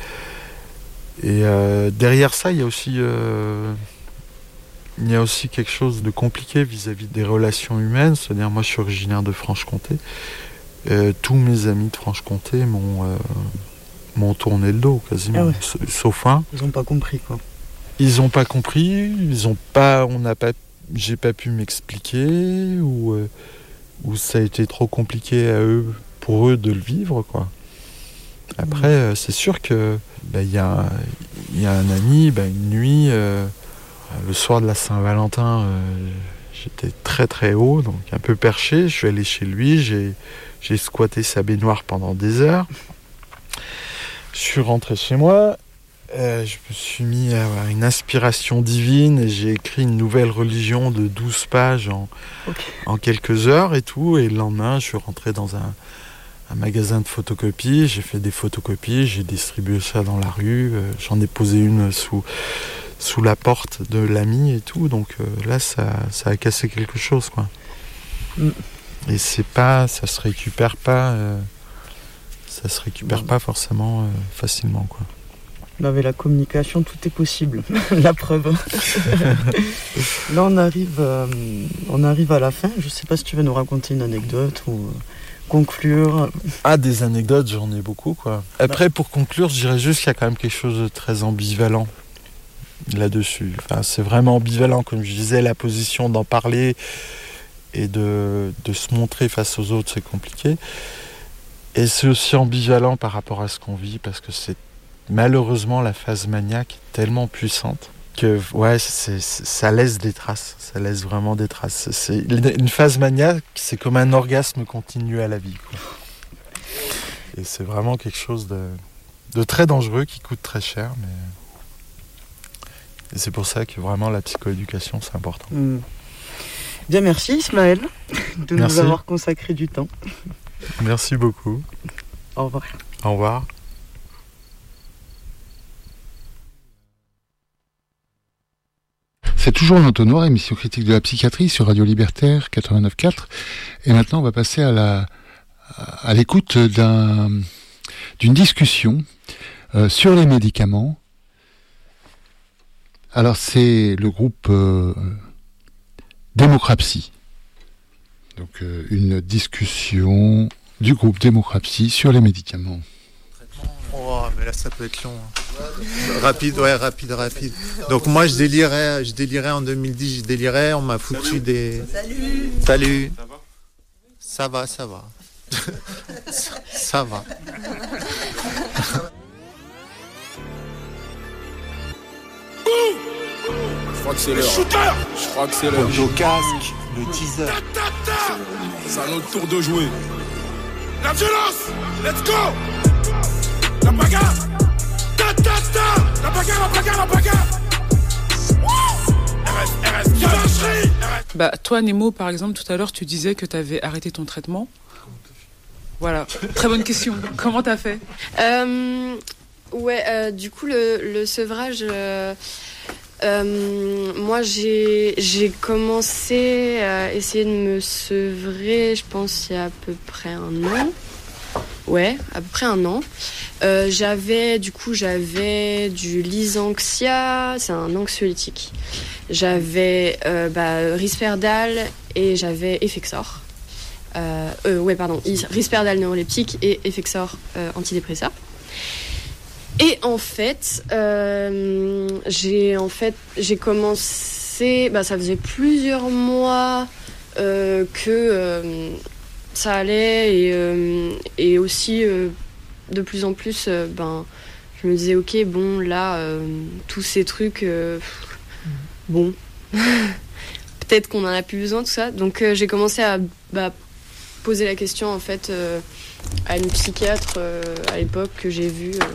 Et euh, derrière ça, il y a aussi... Euh, Il y a aussi quelque chose de compliqué vis-à-vis des relations humaines, c'est-à-dire moi je suis originaire de Franche-Comté, euh, tous mes amis de Franche-Comté m'ont, euh, m'ont tourné le dos quasiment, ah ouais. Sauf un. Ils n'ont pas compris quoi. Ils n'ont pas compris, ils ont pas, on n'a pas, j'ai pas pu m'expliquer ou, euh, ou ça a été trop compliqué à eux, pour eux de le vivre quoi. Après mmh. euh, c'est sûr que bah, y a, y a un ami, bah, une nuit. Euh, Le soir de la Saint-Valentin, euh, j'étais très très haut, donc un peu perché. Je suis allé chez lui, j'ai, j'ai squatté sa baignoire pendant des heures. Je suis rentré chez moi, euh, je me suis mis à avoir une inspiration divine et j'ai écrit une nouvelle religion de douze pages en, okay. en quelques heures et tout. Et le lendemain, je suis rentré dans un, un magasin de photocopies, j'ai fait des photocopies, j'ai distribué ça dans la rue, euh, j'en ai posé une sous... sous la porte de l'ami et tout, donc euh, là ça, ça a cassé quelque chose quoi. Mm. Et c'est pas, ça se récupère pas, euh, ça se récupère mm. pas forcément euh, facilement quoi. Mais avec la communication tout est possible, la preuve. Là on arrive, euh, on arrive à la fin. Je sais pas si tu veux nous raconter une anecdote ou euh, conclure. Ah des anecdotes j'en ai beaucoup quoi. Après pour conclure je dirais juste qu'il y a quand même quelque chose de très ambivalent là-dessus. Enfin, c'est vraiment ambivalent, comme je disais, la position d'en parler et de, de se montrer face aux autres, c'est compliqué. Et c'est aussi ambivalent par rapport à ce qu'on vit, parce que c'est malheureusement la phase maniaque tellement puissante que ouais, c'est, c'est, ça laisse des traces, ça laisse vraiment des traces. C'est, une phase maniaque, c'est comme un orgasme continu à la vie, quoi. Et c'est vraiment quelque chose de, de très dangereux qui coûte très cher, mais... Et c'est pour ça que vraiment la psychoéducation, c'est important. Mmh. Bien, merci Ismaël de merci. nous avoir consacré du temps. Merci beaucoup. Au revoir. Au revoir. C'est toujours l'entonnoir, émission critique de la psychiatrie sur Radio Libertaire quatre-vingt-neuf virgule quatre. Et maintenant, on va passer à, la, à l'écoute d'un, d'une discussion euh, sur les médicaments. Alors c'est le groupe euh, Démocrapsie. Donc euh, une discussion du groupe Démocrapsie sur les médicaments. Oh mais là ça peut être long. Hein. Rapide, ouais, rapide, rapide. Donc moi je délirais, je délirais en deux mille dix, je délirais, on m'a foutu Salut. des... Salut. Salut. Ça va, ça va. ça, ça va. Je crois que c'est l'heure. Shooter. Je crois que c'est l'heure. Au casque, le teaser. Ta, ta, ta. C'est à notre tour de jouer. La violence. Let's go. La bagarre. Ta, ta, ta. La bagarre, la bagarre, la bagarre. R S, R S, Yavancherie. Bah, toi, Nemo, par exemple, tout à l'heure, tu disais que tu avais arrêté ton traitement. Voilà. Très bonne question. Comment t'as fait ? euh, Ouais, euh, du coup, le, le sevrage... Euh... Euh, moi, j'ai, j'ai commencé à essayer de me sevrer, je pense, il y a à peu près un an. Ouais, à peu près un an. Euh, j'avais, du coup, j'avais du Lysanxia, c'est un anxiolytique. J'avais euh, bah, Risperdal et j'avais Effexor. euh, euh, ouais, pardon, Risperdal neuroleptique et Effexor euh, antidépresseur. Et en fait, euh, j'ai en fait j'ai commencé, bah, ça faisait plusieurs mois euh, que euh, ça allait et, euh, et aussi euh, de plus en plus, euh, ben, je me disais ok, bon là, euh, tous ces trucs, euh, bon, peut-être qu'on en a plus besoin, tout ça. Donc euh, j'ai commencé à bah, poser la question en fait euh, à une psychiatre euh, à l'époque que j'ai vue. Euh,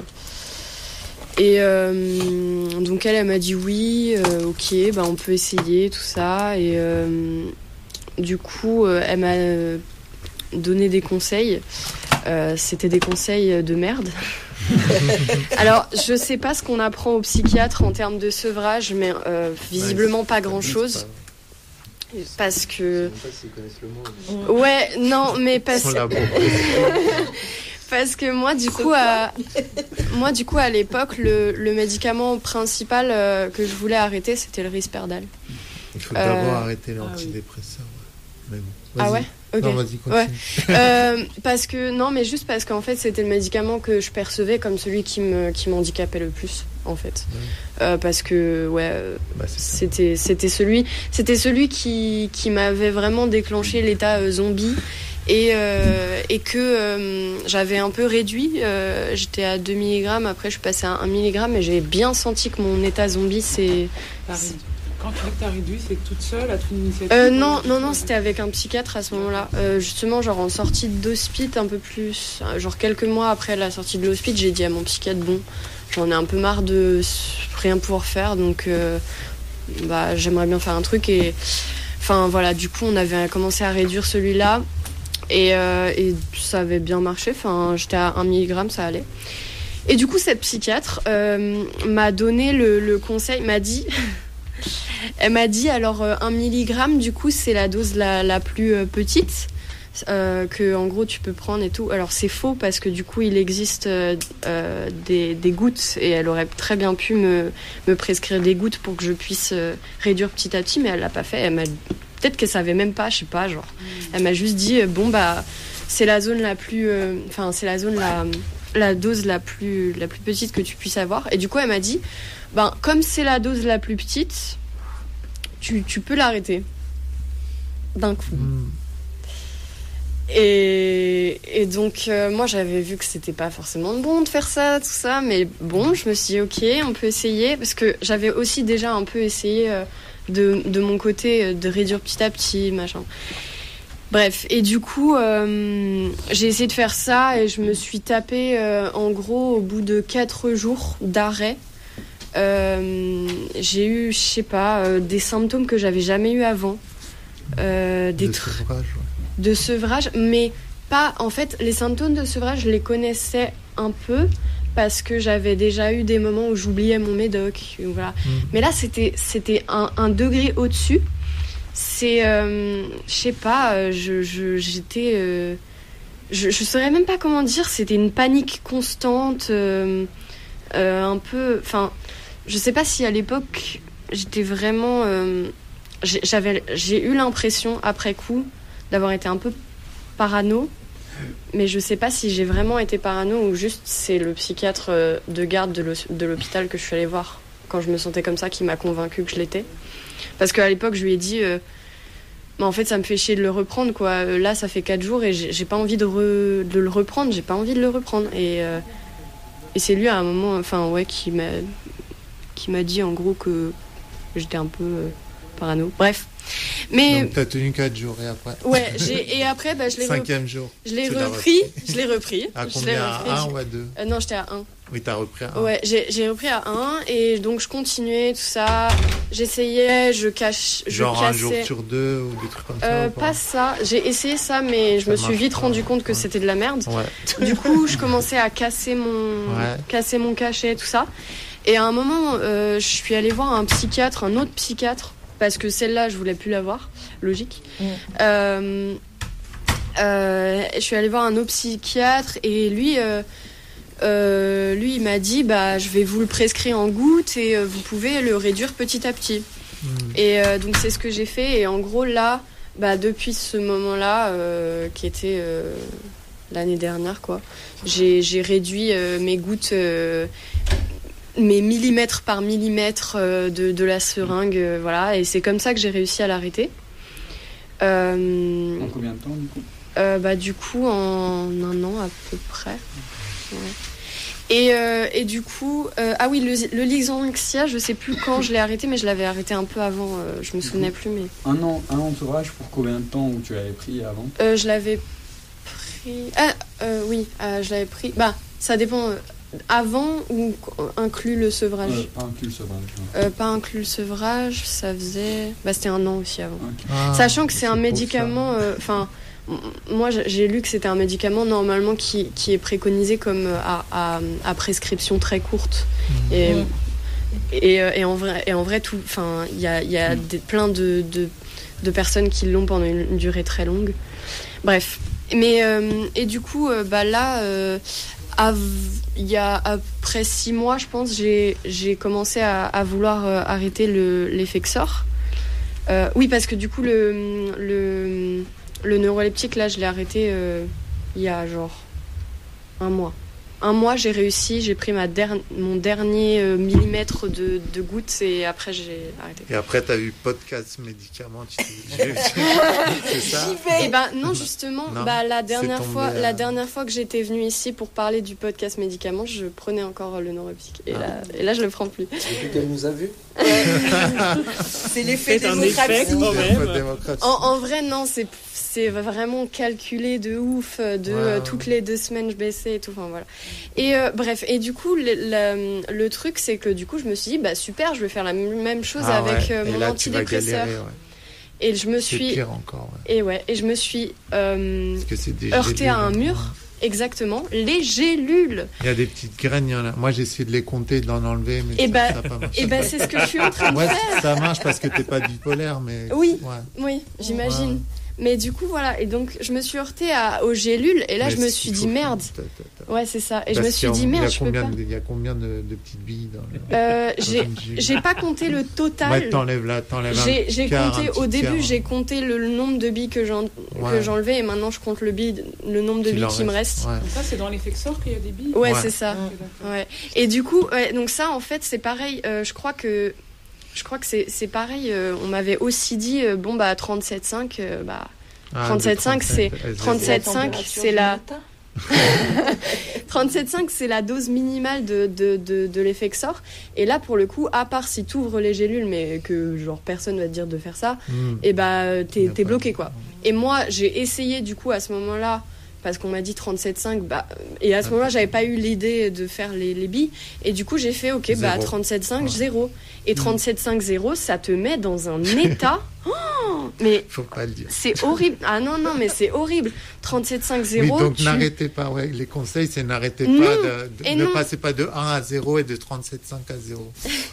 Et euh, donc elle, elle m'a dit oui, euh, ok, bah on peut essayer tout ça. Et euh, du coup, euh, elle m'a donné des conseils. Euh, c'était des conseils de merde. Alors, je sais pas ce qu'on apprend aux psychiatres en termes de sevrage, mais euh, visiblement pas grand-chose. Parce que... Ouais, non, mais parce que... Parce que moi, du coup, à, moi, du coup, à l'époque, le, le médicament principal euh, que je voulais arrêter, c'était le Risperdal. Il faut d'abord euh... arrêter l'antidépresseur. Ah, oui. Mais bon, ah ouais. Ok. Non, vas-y, continue. Ouais. euh, parce que non, mais juste parce qu'en fait, c'était le médicament que je percevais comme celui qui me qui m'handicapait le plus, en fait. Ouais. Euh, parce que ouais, bah, c'était c'était celui c'était celui qui qui m'avait vraiment déclenché l'état euh, zombie. Et, euh, et que euh, j'avais un peu réduit, euh, j'étais à deux milligrammes, après je suis passée à un milligramme et j'ai bien senti que mon état zombie c'est... c'est... Quand tu dis que t'as réduit, c'est toute seule, à ton initiative euh, Non, non, non, c'était avec un psychiatre à ce moment-là. Euh, justement, genre en sortie d'hospice un peu plus, genre quelques mois après la sortie de l'hospice, j'ai dit à mon psychiatre, bon, j'en ai un peu marre de rien pouvoir faire, donc euh, bah, j'aimerais bien faire un truc et... Enfin voilà, du coup on avait commencé à réduire celui-là. Et, euh, et ça avait bien marché, enfin, j'étais à un milligramme, ça allait. Et du coup, cette psychiatre euh, m'a donné le, le conseil, m'a dit, elle m'a dit, alors un milligramme, du coup, c'est la dose la, la plus euh, petite, euh, que en gros tu peux prendre et tout. Alors c'est faux parce que du coup, il existe euh, euh, des, des gouttes et elle aurait très bien pu me, me prescrire des gouttes pour que je puisse euh, réduire petit à petit, mais elle l'a pas fait. Elle m'a Peut-être qu'elle savait même pas, je sais pas, genre. Elle m'a juste dit, bon, bah, c'est la zone la plus... Enfin, euh, c'est la zone, la, la dose la plus, la plus petite que tu puisses avoir. Et du coup, elle m'a dit, ben, comme c'est la dose la plus petite, tu, tu peux l'arrêter. D'un coup. Mm. Et, et donc, euh, moi, j'avais vu que c'était pas forcément bon de faire ça, tout ça. Mais bon, je me suis dit, ok, on peut essayer. Parce que j'avais aussi déjà un peu essayé... Euh, De, de mon côté, de réduire petit à petit, machin. Bref, et du coup, euh, j'ai essayé de faire ça et je me suis tapée, euh, en gros, au bout de quatre jours d'arrêt. Euh, j'ai eu, je sais pas, euh, des symptômes que j'avais jamais eu avant. Euh, des de tr- sevrage, ouais. De sevrage, mais pas... En fait, les symptômes de sevrage, je les connaissais un peu... parce que j'avais déjà eu des moments où j'oubliais mon médoc, voilà. Mmh. Mais là, c'était, c'était un, un degré au-dessus. C'est, euh, je sais pas, je, je, j'étais... Euh, je, je saurais même pas comment dire, c'était une panique constante, euh, euh, un peu... Enfin, je sais pas si à l'époque, j'étais vraiment... Euh, j'ai, j'avais, j'ai eu l'impression, après coup, d'avoir été un peu parano. Mais je sais pas si j'ai vraiment été parano ou juste c'est le psychiatre de garde de l'hôpital que je suis allée voir quand je me sentais comme ça qui m'a convaincue que je l'étais. Parce qu'à l'époque, je lui ai dit euh, mais en fait, ça me fait chier de le reprendre, quoi. Là, ça fait quatre jours et j'ai, j'ai pas envie de, re, de le reprendre, j'ai pas envie de le reprendre. Et, euh, et c'est lui à un moment, enfin, ouais, qui m'a, qui m'a dit en gros que j'étais un peu euh, parano. Bref. Mais donc t'as tenu quatre jours et après ouais, j'ai, et après bah, je l'ai cinquième re... jour je l'ai repris, je l'ai repris à je combien, l'ai à repris, un je... ou à deux euh, non, j'étais à un. Oui, t'as repris à un. Ouais, j'ai, j'ai repris à un et donc je continuais tout ça, j'essayais, je cache, je genre cassais... un jour sur deux ou des trucs comme ça euh, ou pas, pas ça, j'ai essayé ça mais je ça me suis vite pas, rendu compte que ouais. c'était de la merde. Ouais. Du coup, je commençais à casser mon ouais. casser mon cachet, tout ça. Et à un moment, euh, je suis allée voir un psychiatre, un autre psychiatre, parce que celle-là, je voulais plus la voir, logique. Mmh. Euh, euh, je suis allée voir un autre psychiatre et lui, euh, euh, lui, il m'a dit, bah, je vais vous le prescrire en gouttes et euh, vous pouvez le réduire petit à petit. Mmh. Et euh, donc c'est ce que j'ai fait. Et en gros là, bah, depuis ce moment-là, euh, qui était euh, l'année dernière, quoi, j'ai, j'ai réduit euh, mes gouttes, euh, mes millimètres par millimètre euh, de, de la seringue, euh, voilà, et c'est comme ça que j'ai réussi à l'arrêter. Euh, en combien de temps, du coup euh, bah, du coup, en un an à peu près. Ouais. Et, euh, et du coup, euh, ah oui, le, le Lysanxia, je sais plus quand je l'ai arrêté, mais je l'avais arrêté un peu avant, euh, je me souvenais plus. Mais Un an, un an de sevrage pour combien de temps où tu l'avais pris avant euh, Je l'avais pris. Ah, euh, oui, euh, je l'avais pris. Bah, ça dépend. Euh, avant ou inclus le sevrage euh, Pas inclus le sevrage. Ouais. Euh, pas inclus le sevrage, ça faisait. Bah, c'était un an aussi avant. Okay. Ah, Sachant que c'est, c'est un médicament. Enfin. Euh, Moi, j'ai lu que c'était un médicament normalement qui, qui est préconisé comme à, à, à prescription très courte. Mmh. Et, mmh. et, et en vrai, et en vrai, tout, enfin, il y a, y a mmh. des, plein de, de, de personnes qui l'ont pendant une, une durée très longue. Bref, mais euh, et du coup, euh, bah là, euh, il y a après six mois, je pense, j'ai, j'ai commencé à, à vouloir euh, arrêter le, l'Effexor. Euh, oui, parce que du coup, le, le Le neuroleptique, là, je l'ai arrêté euh, il y a genre un mois. Un mois, j'ai réussi, j'ai pris ma der- mon dernier euh, millimètre de, de gouttes et après, j'ai arrêté. Et après, tu as vu podcast médicaments, tu t'es dit, c'est ça? Et ben non, justement, non, bah, la, dernière fois, à... la dernière fois que j'étais venue ici pour parler du podcast médicaments, je prenais encore le neuroleptique. Et, ah. là, et là, je le prends plus. Depuis qu'elle nous a vus. C'est l'effet démocratie. En, en vrai, non, c'est, c'est vraiment calculé de ouf. De wow. euh, toutes les deux semaines, je baissais et tout. Enfin, voilà. Et euh, bref, et du coup, le, le, le truc, c'est que du coup, je me suis dit, bah super, je vais faire la même chose ah, avec ouais. euh, mon là, antidépresseur. Galérer, ouais. Et je me suis. C'est pire encore. Ouais. Et ouais, et je me suis euh, heurtée à un mur. Ouais. Exactement, les gélules. Il y a des petites graines, il y en a. Moi j'ai essayé de les compter, d'en enlever, mais et ça, bah, ça n'a pas marché. Et bah c'est ce que je suis en train de ouais, faire. Ça marche parce que t'es pas bipolaire, mais. Oui, ouais. oui, j'imagine. Ouais. Mais du coup voilà, et donc je me suis heurtée à, aux gélules, et là mais je me suis dit merde. Ouais, c'est ça. Et parce je me suis dit merde, je peux pas. Il y a combien de, de petites billes dans le... euh, j'ai, j'ai pas compté le total. Ouais, t'enlèves là, t'enlèves j'ai, j'ai quart, compté au début, quart. J'ai compté le, le nombre de billes que, j'en, ouais. que j'enlevais, et maintenant je compte le, bille, le nombre de qui billes qui me restent. Ouais. Ça, c'est dans l'Effexor qu'il y a des billes. Ouais, ouais. c'est ça. Ouais. Ouais. Et du coup, ouais, donc ça, en fait, c'est pareil. Euh, je crois que, je crois que c'est, c'est pareil. Euh, on m'avait aussi dit, euh, bon bah trente-sept virgule cinq, euh, bah. Ah, trente-sept virgule cinq, c'est trente-sept virgule cinq, c'est la trente-sept virgule cinq, c'est la dose minimale de de de, de l'Effexor. Et là, pour le coup, à part si t'ouvres les gélules, mais que genre personne va te dire de faire ça, mmh. et bah t'es t'es bloqué quoi. Et moi, j'ai essayé du coup à ce moment-là. Parce qu'on m'a dit trente-sept virgule cinq, bah, et à ce moment-là, j'avais pas eu l'idée de faire les, les billes. Et du coup, j'ai fait, ok, zéro. Bah, trente-sept virgule cinq, ouais. zéro. Et trente-sept virgule cinq, zéro, ça te met dans un état. Oh, mais faut pas le dire. C'est horrible. Ah non, non, mais c'est horrible. trente-sept virgule cinq, zéro. Oui, donc tu... n'arrêtez pas, ouais. Les conseils, c'est n'arrêtez non. pas de, de ne non. passez pas de un à zéro et de trente-sept virgule cinq à zéro.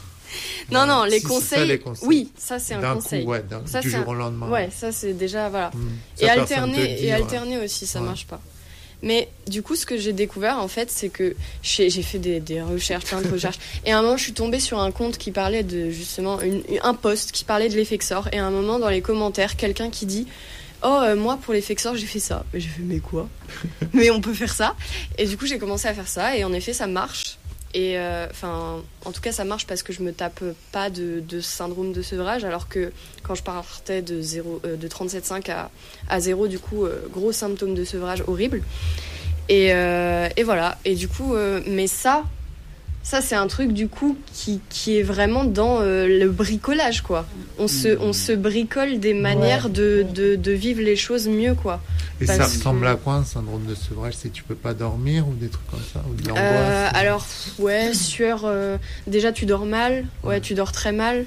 Non, non, les, si conseils, ça, les conseils. Oui, ça c'est un d'un conseil. Coup, ouais, d'un, ça, du c'est jour un... au lendemain. Ouais, ça c'est déjà, voilà. Mmh. Et alterner, dit, et alterner ouais. aussi, ça ouais. marche pas. Mais du coup, ce que j'ai découvert, en fait, c'est que j'ai, j'ai fait des, des recherches, plein de recherches. Et à un moment, je suis tombée sur un compte qui parlait de, justement, une, un post qui parlait de l'Effexor. Et à un moment, dans les commentaires, quelqu'un qui dit « Oh, euh, moi, pour l'Effexor, j'ai fait ça. » Et j'ai fait « Mais quoi ?» Mais on peut faire ça. Et du coup, j'ai commencé à faire ça. Et en effet, ça marche. Et enfin, euh, en tout cas, ça marche parce que je me tape pas de, de syndrome de sevrage, alors que quand je partais de, zéro, euh, de trente-sept virgule cinq à, à zéro, du coup, euh, gros symptômes de sevrage horrible. Et, euh, et voilà. Et du coup, euh, mais ça, ça c'est un truc du coup qui, qui est vraiment dans euh, le bricolage, quoi. On se, on se bricole des manières ouais. de, de, de vivre les choses mieux, quoi. Et parce ça ressemble que... à quoi un syndrome de sevrage? C'est tu peux pas dormir ou des trucs comme ça, ou de l'angoisse? euh, ou... Alors ouais, sueur. Euh, déjà tu dors mal, ouais, ouais tu dors très mal.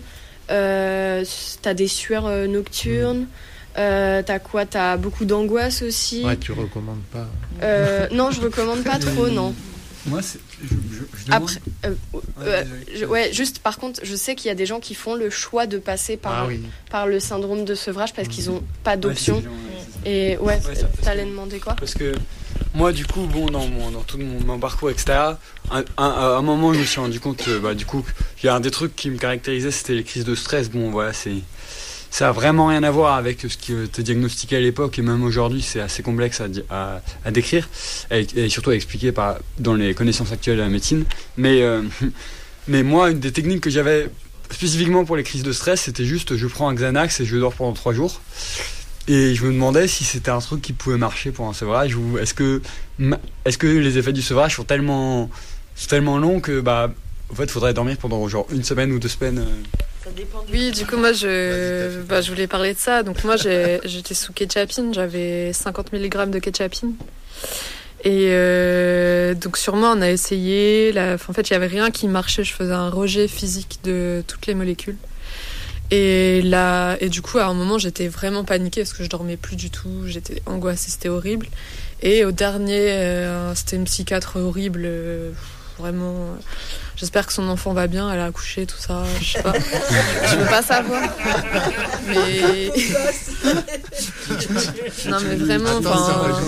Euh, t'as des sueurs euh, nocturnes. Mmh. Euh, t'as quoi? T'as beaucoup d'angoisse aussi. Ouais, tu recommandes pas? euh, Non, je recommande pas trop, non. Moi, c'est... Je, je, je Après, euh, euh, je, ouais, juste par contre, je sais qu'il y a des gens qui font le choix de passer par, ah, oui. par le syndrome de sevrage parce mmh. qu'ils n'ont pas d'option. Ouais, ouais, et ouais, ouais t'allais demander quoi? Parce que moi, du coup, bon, dans, mon, dans tout mon, mon parcours, et cetera, à un, un, un moment, je me suis rendu compte que, bah, du coup, il y a un des trucs qui me caractérisait, c'était les crises de stress. Bon, voilà, c'est. ça a vraiment rien à voir avec ce qui était diagnostiqué à l'époque, et même aujourd'hui c'est assez complexe à, à, à décrire et, et surtout à expliquer par, dans les connaissances actuelles de la médecine. Mais, euh, mais moi, une des techniques que j'avais spécifiquement pour les crises de stress, c'était juste je prends un Xanax et je dors pendant trois jours. Et je me demandais si c'était un truc qui pouvait marcher pour un sevrage, ou est-ce que, est-ce que les effets du sevrage sont tellement, sont tellement longs que bah, en fait, il faudrait dormir pendant genre une semaine ou deux semaines. Ça dépend du oui, du coup, moi, je, bah, je voulais parler de ça. Donc, moi, j'ai, j'étais sous quetiapine. J'avais cinquante milligrammes de quetiapine. Et euh, donc, sur moi, on a essayé. La, en fait, il n'y avait rien qui marchait. Je faisais un rejet physique de toutes les molécules. Et, là, et du coup, à un moment, j'étais vraiment paniquée parce que je dormais plus du tout. J'étais angoissée, c'était horrible. Et au dernier, euh, c'était une psychiatre horrible. Euh, vraiment... Euh, J'espère que son enfant va bien, elle a accouché, tout ça, je sais pas. Je veux pas savoir. Mais... non mais vraiment, enfin...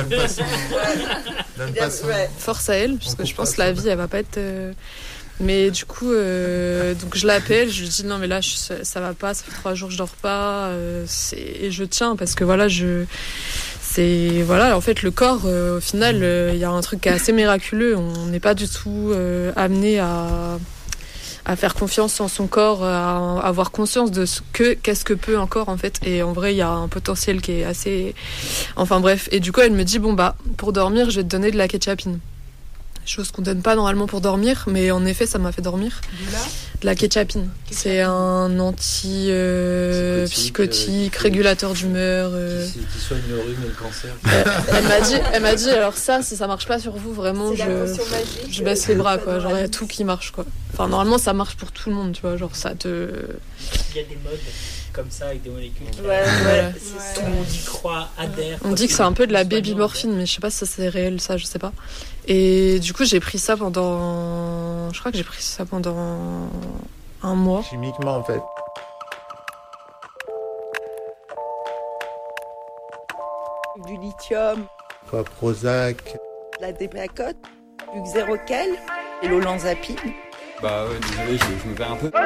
Force à elle, parce que je pense que la vie, elle va pas être... Euh... Mais du coup, euh... donc je l'appelle, je lui dis non mais là, je... ça va pas, ça fait trois jours que je dors pas. Euh... C'est... Et je tiens, parce que voilà, je... C'est, voilà, en fait, le corps, euh, au final, il euh, y a un truc qui est assez miraculeux. On n'est pas du tout euh, amené à, à faire confiance en son corps, à, à avoir conscience de ce que, qu'est-ce que peut un corps, en fait. Et en vrai, il y a un potentiel qui est assez... Enfin bref. Et du coup, elle me dit, bon, bah, pour dormir, je vais te donner de la quetiapine. Chose qu'on donne pas normalement pour dormir, mais en effet, ça m'a fait dormir. De la quetiapine. C'est un anti euh, psychotique, psychotique euh, régulateur d'humeur. Euh... Qui, qui soigne le rhume et le cancer. Euh, elle m'a dit, elle m'a dit, alors ça, si ça marche pas sur vous, vraiment, je, magique, je baisse les bras, quoi. Genre, il y a tout qui marche, quoi. Enfin, normalement, ça marche pour tout le monde, tu vois. Genre, ça te. Il y a des modes comme ça avec des molécules. Ouais, ouais. ouais. Tout le monde y croit, adhère. On dit que c'est un peu de la baby morphine, mais je sais pas si ça c'est réel, ça, je sais pas. Et du coup, j'ai pris ça pendant. Je crois que j'ai pris ça pendant un mois. Chimiquement, en fait. Du lithium. Quoi, Prozac. La Dépacote. Du Xéroquel. Et l'olanzapine. Bah ouais, désolé, je, je me perds un peu.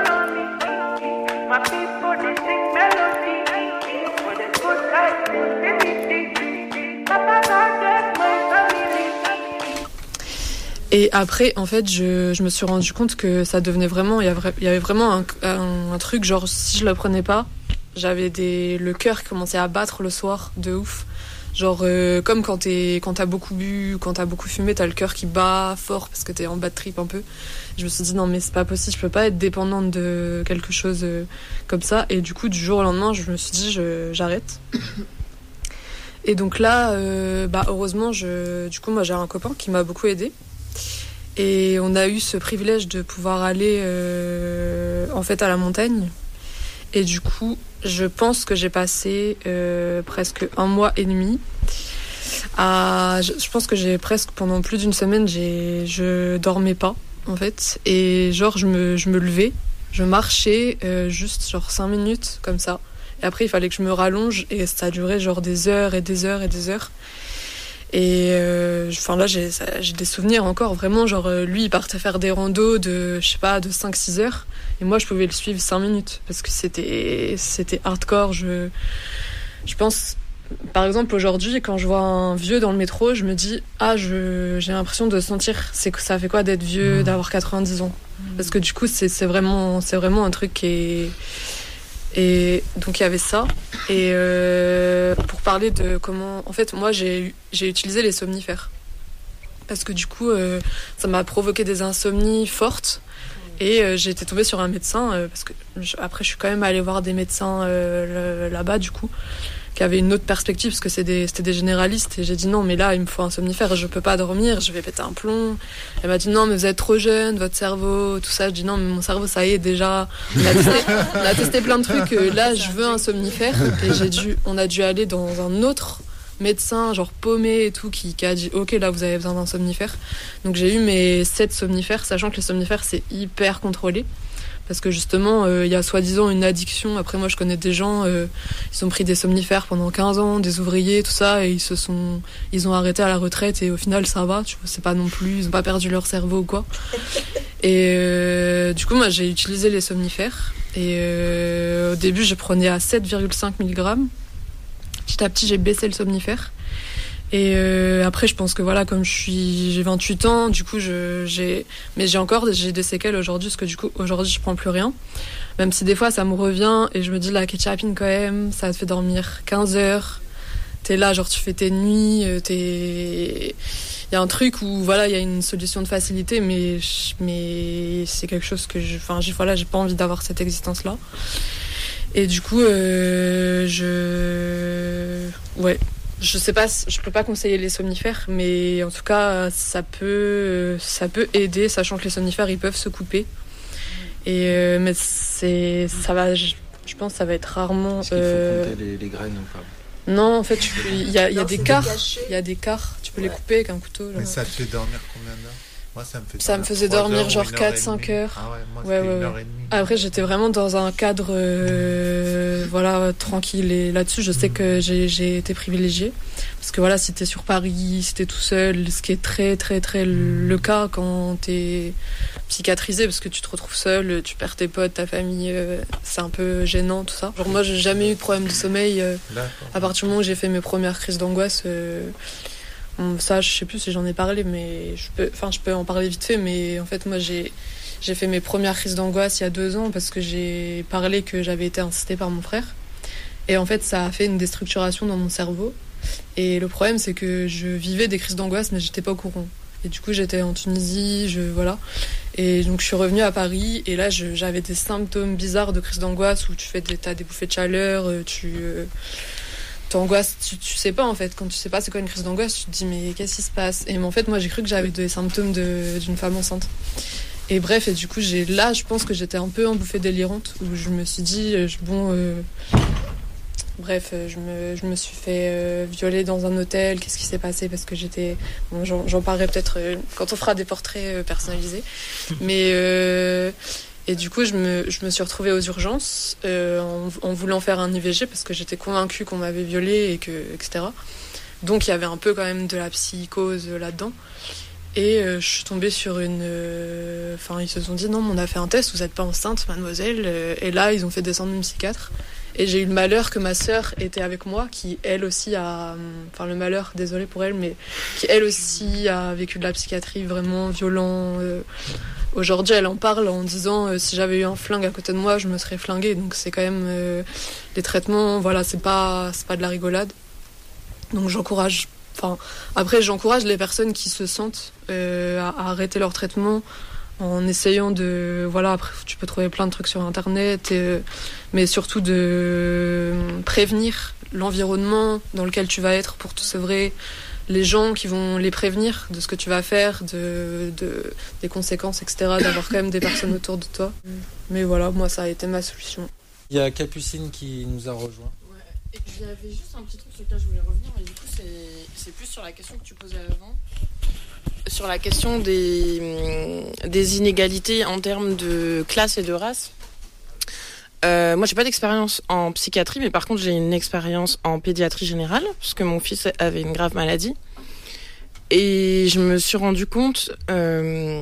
Et après, en fait, je, je me suis rendu compte que ça devenait vraiment... Il y avait, il y avait vraiment un, un, un truc, genre, si je le prenais pas, j'avais des... Le cœur qui commençait à battre le soir, de ouf. Genre, euh, comme quand, t'es, quand t'as beaucoup bu, quand t'as beaucoup fumé, t'as le cœur qui bat fort parce que t'es en bad trip un peu. Je me suis dit, non, mais c'est pas possible, je peux pas être dépendante de quelque chose euh, comme ça. Et du coup, du jour au lendemain, je me suis dit, je, j'arrête. Et donc là, euh, bah, heureusement, je, du coup, moi, j'ai un copain qui m'a beaucoup aidée. Et on a eu ce privilège de pouvoir aller euh, en fait à la montagne. Et du coup, je pense que j'ai passé euh, presque un mois et demi. À, je, je pense que j'ai presque pendant plus d'une semaine, j'ai, je dormais pas en fait. Et genre, je me, je me levais, je marchais euh, juste genre cinq minutes comme ça. Et après, il fallait que je me rallonge et ça a duré genre des heures et des heures et des heures. Et euh, enfin là, j'ai, ça, j'ai des souvenirs encore, vraiment, genre lui, il partait faire des randos de, je sais pas, de cinq six heures. Et moi, je pouvais le suivre cinq minutes parce que c'était, c'était hardcore. Je, je pense, par exemple, aujourd'hui, quand je vois un vieux dans le métro, je me dis, ah, je, j'ai l'impression de sentir, c'est que ça fait quoi d'être vieux, mmh. d'avoir quatre-vingt-dix ans. Mmh. Parce que du coup, c'est, c'est vraiment, c'est vraiment un truc qui est... Et donc il y avait ça. Et euh, pour parler de comment... En fait, moi, j'ai, j'ai utilisé les somnifères. Parce que du coup, euh, ça m'a provoqué des insomnies fortes. Et euh, j'ai été tombée sur un médecin. Euh, parce que je, après, je suis quand même allée voir des médecins euh, là-bas, du coup, qui avaient une autre perspective, parce que c'est des, c'était des généralistes. Et j'ai dit non, mais là, il me faut un somnifère. Je peux pas dormir, je vais péter un plomb. Elle m'a dit non, mais vous êtes trop jeune, votre cerveau, tout ça. Je dis non, mais mon cerveau, ça y est, déjà. On a testé, on a testé plein de trucs. Là, je veux un somnifère. Et j'ai dû, on a dû aller dans un autre médecin, genre paumé et tout, qui, qui a dit ok, là, vous avez besoin d'un somnifère. Donc j'ai eu mes sept somnifères, sachant que les somnifères, c'est hyper contrôlé. Parce que justement, il euh, y a soi-disant une addiction. Après, moi, je connais des gens, euh, ils ont pris des somnifères pendant quinze ans, des ouvriers, tout ça, et ils se sont, ils ont arrêté à la retraite, et au final, ça va, tu vois, c'est pas non plus, ils ont pas perdu leur cerveau ou quoi. Et euh, du coup, moi, j'ai utilisé les somnifères, et euh, au début, je prenais à sept virgule cinq milligrammes. Petit à petit, j'ai baissé le somnifère. Et euh, après, je pense que voilà, comme je suis, j'ai vingt-huit ans, du coup, je, j'ai, mais j'ai encore, j'ai des séquelles aujourd'hui, parce que du coup, aujourd'hui, je prends plus rien. Même si des fois, ça me revient, et je me dis, la kétiapine, quand même, ça te fait dormir quinze heures. T'es là, genre, tu fais tes nuits, t'es, il y a un truc où, voilà, il y a une solution de facilité, mais, mais c'est quelque chose que je, enfin, j'ai, voilà, j'ai pas envie d'avoir cette existence-là. Et du coup, euh, je, ouais. Je sais pas, je peux pas conseiller les somnifères, mais en tout cas, ça peut, ça peut aider, sachant que les somnifères, ils peuvent se couper. Et euh, mais c'est, ça va, je, je pense, que ça va être rarement. Est-ce qu'il faut euh... compter les, les graines ou pas? Non, en fait, il y a, y a des quarts, il y a des quarts. Tu peux ouais. les couper avec un couteau. Là. Mais ça te fait dormir combien d'heures? Moi, ça me fait ça me faisait dormir genre quatre cinq heures. Ah ouais, moi, ouais, ouais, une heure et demie. Après, j'étais vraiment dans un cadre euh, voilà, tranquille. Et là-dessus, je sais mmh. que j'ai, j'ai été privilégiée. Parce que voilà, si t'es sur Paris, si t'es tout seul, ce qui est très, très, très mmh. le cas quand t'es psychiatrisé, parce que tu te retrouves seul, tu perds tes potes, ta famille, euh, c'est un peu gênant, tout ça. Genre, moi, j'ai jamais eu de problème de sommeil. Euh, à partir du moment où j'ai fait mes premières crises d'angoisse, euh, ça, je sais plus si j'en ai parlé, mais je peux, enfin, je peux en parler vite fait, mais en fait, moi, j'ai, j'ai fait mes premières crises d'angoisse il y a deux ans parce que j'ai parlé que j'avais été incitée par mon frère. Et en fait, ça a fait une déstructuration dans mon cerveau. Et le problème, c'est que je vivais des crises d'angoisse, mais j'étais pas au courant. Et du coup, j'étais en Tunisie, je, voilà. Et donc, je suis revenue à Paris, et là, je, j'avais des symptômes bizarres de crise d'angoisse où tu fais des, t'as des bouffées de chaleur, tu, euh, t'angoisses, tu, tu sais pas en fait, quand tu sais pas c'est quoi une crise d'angoisse, tu te dis mais qu'est-ce qui se passe? Et mais en fait moi j'ai cru que j'avais des symptômes de, d'une femme enceinte. Et bref, et du coup j'ai, là je pense que j'étais un peu en bouffée délirante, où je me suis dit bon euh, bref je me, je me suis fait euh, violer dans un hôtel, qu'est-ce qui s'est passé, parce que j'étais, bon, j'en, j'en parlerai peut-être euh, quand on fera des portraits euh, personnalisés, mais euh, et du coup, je me, je me suis retrouvée aux urgences euh, en, en voulant faire un I V G parce que j'étais convaincue qu'on m'avait violée, et que, et cetera. Donc, il y avait un peu quand même de la psychose là-dedans. Et euh, je suis tombée sur une... Enfin, euh, ils se sont dit, non, mais on a fait un test, vous n'êtes pas enceinte, mademoiselle. Et là, ils ont fait descendre une psychiatre. Et j'ai eu le malheur que ma sœur était avec moi, qui elle aussi a... Enfin, le malheur, désolée pour elle, mais qui elle aussi a vécu de la psychiatrie vraiment violent. Euh, Aujourd'hui, elle en parle en disant euh, si j'avais eu un flingue à côté de moi, je me serais flinguée. Donc c'est quand même euh, les traitements, voilà, c'est pas c'est pas de la rigolade. Donc j'encourage, enfin après j'encourage les personnes qui se sentent euh, à, à arrêter leur traitement en essayant de, voilà, après tu peux trouver plein de trucs sur internet, et, mais surtout de prévenir l'environnement dans lequel tu vas être pour te sevrer. Les gens qui vont les prévenir de ce que tu vas faire, de, de, des conséquences, et cetera, d'avoir quand même des personnes autour de toi. Mais voilà, moi, ça a été ma solution. Il y a Capucine qui nous a rejoint. Ouais, et puis il y avait juste un petit truc sur lequel je voulais revenir, et du coup, c'est, c'est plus sur la question que tu posais avant. Sur la question des, des inégalités en termes de classe et de race. Euh, moi, j'ai pas d'expérience en psychiatrie, mais par contre, j'ai une expérience en pédiatrie générale, parce que mon fils avait une grave maladie. Et je me suis rendu compte euh,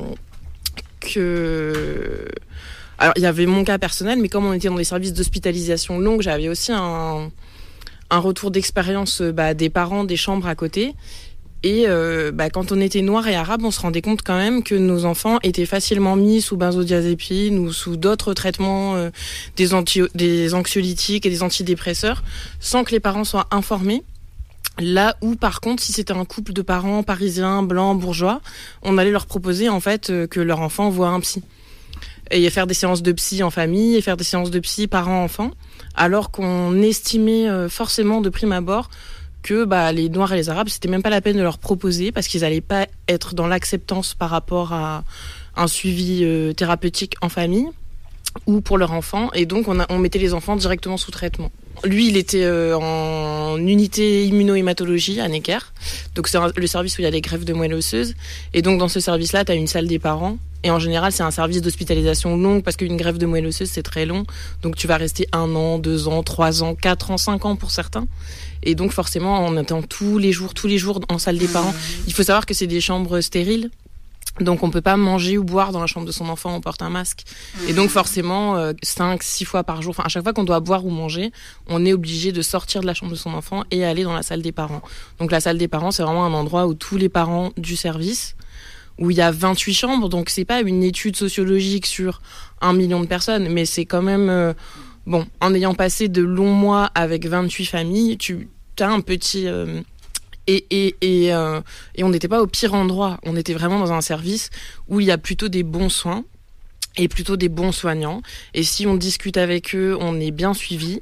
que... Alors, il y avait mon cas personnel, mais comme on était dans des services d'hospitalisation longue, j'avais aussi un, un retour d'expérience bah, des parents, des chambres à côté. Et euh, bah, quand on était noir et arabe, on se rendait compte quand même que nos enfants étaient facilement mis sous benzodiazépines ou sous d'autres traitements, euh, des, anti- des anxiolytiques et des antidépresseurs, sans que les parents soient informés. Là où, par contre, si c'était un couple de parents parisiens, blancs, bourgeois, on allait leur proposer en fait euh, que leur enfant voit un psy. Et faire des séances de psy en famille, et faire des séances de psy parents-enfants, alors qu'on estimait euh, forcément de prime abord que bah, les Noirs et les Arabes, c'était même pas la peine de leur proposer parce qu'ils allaient pas être dans l'acceptance par rapport à un suivi euh, thérapeutique en famille ou pour leur enfant. Et donc, on, a, on mettait les enfants directement sous traitement. Lui, il était euh, en unité immunohématologie à Necker. Donc, c'est un, le service où il y a des greffes de moelle osseuse. Et donc, dans ce service-là, tu as une salle des parents Et en général, c'est un service d'hospitalisation longue parce qu'une greffe de moelle osseuse, c'est très long. Donc, tu vas rester un an, deux ans, trois ans, quatre ans, cinq ans pour certains. Et donc, forcément, on attend tous les jours, tous les jours en salle des parents. Il faut savoir que c'est des chambres stériles. Donc, on peut pas manger ou boire dans la chambre de son enfant, on porte un masque. Et donc, forcément, euh, cinq, six fois par jour, enfin, à chaque fois qu'on doit boire ou manger, on est obligé de sortir de la chambre de son enfant et aller dans la salle des parents. Donc, la salle des parents, c'est vraiment un endroit où tous les parents du service, où il y a vingt-huit chambres, donc c'est pas une étude sociologique sur un million de personnes, mais c'est quand même... Euh, bon, en ayant passé de longs mois avec vingt-huit familles, tu as un petit... Euh, et, et, et, euh, et on n'était pas au pire endroit, on était vraiment dans un service où il y a plutôt des bons soins et plutôt des bons soignants. Et si on discute avec eux, on est bien suivi.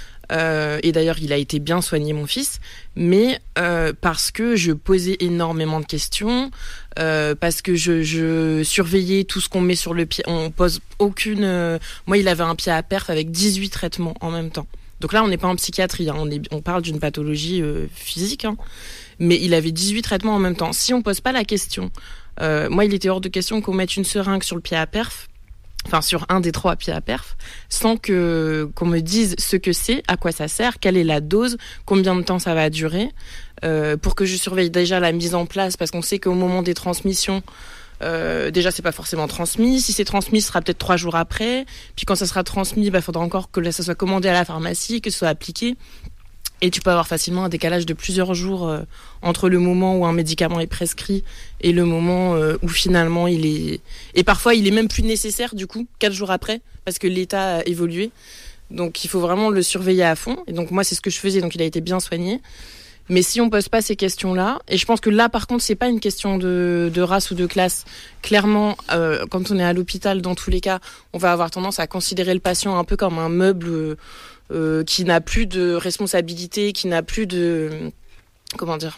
Euh, et d'ailleurs, il a été bien soigné, mon fils, mais euh, parce que je posais énormément de questions, euh, parce que je, je surveillais tout ce qu'on met sur le pied. On pose aucune. Euh... Moi, il avait un pied à perf avec dix-huit traitements en même temps. Donc là, on n'est pas en psychiatrie, hein, on, est, on parle d'une pathologie euh, physique, hein, mais il avait dix-huit traitements en même temps. Si on pose pas la question, euh, moi, il était hors de question qu'on mette une seringue sur le pied à perf. Enfin, sur un des trois pieds à perf, sans que qu'on me dise ce que c'est, à quoi ça sert, quelle est la dose, combien de temps ça va durer, euh, pour que je surveille déjà la mise en place, parce qu'on sait qu'au moment des transmissions, euh, déjà c'est pas forcément transmis. Si c'est transmis, ce sera peut-être trois jours après. Puis quand ça sera transmis, bah faudra encore que ça soit commandé à la pharmacie, que ce soit appliqué. Et tu peux avoir facilement un décalage de plusieurs jours euh, entre le moment où un médicament est prescrit et le moment euh, où finalement il est... Et parfois, il est même plus nécessaire, du coup, quatre jours après, parce que l'état a évolué. Donc, il faut vraiment le surveiller à fond. Et donc, moi, c'est ce que je faisais. Donc, il a été bien soigné. Mais si on pose pas ces questions-là, et je pense que là, par contre, c'est pas une question de, de race ou de classe. Clairement, euh, quand on est à l'hôpital, dans tous les cas, on va avoir tendance à considérer le patient un peu comme un meuble... Euh, Euh, qui n'a plus de responsabilité, qui n'a plus de comment dire,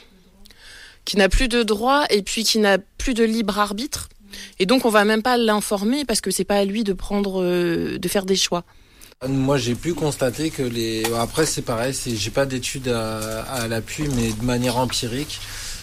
qui n'a plus de droit et puis qui n'a plus de libre arbitre. Et donc on va même pas l'informer parce que c'est pas à lui de prendre, euh, de faire des choix. Moi, j'ai pu constater que les. Après, c'est pareil, c'est... j'ai pas d'études à, à l'appui, mais de manière empirique.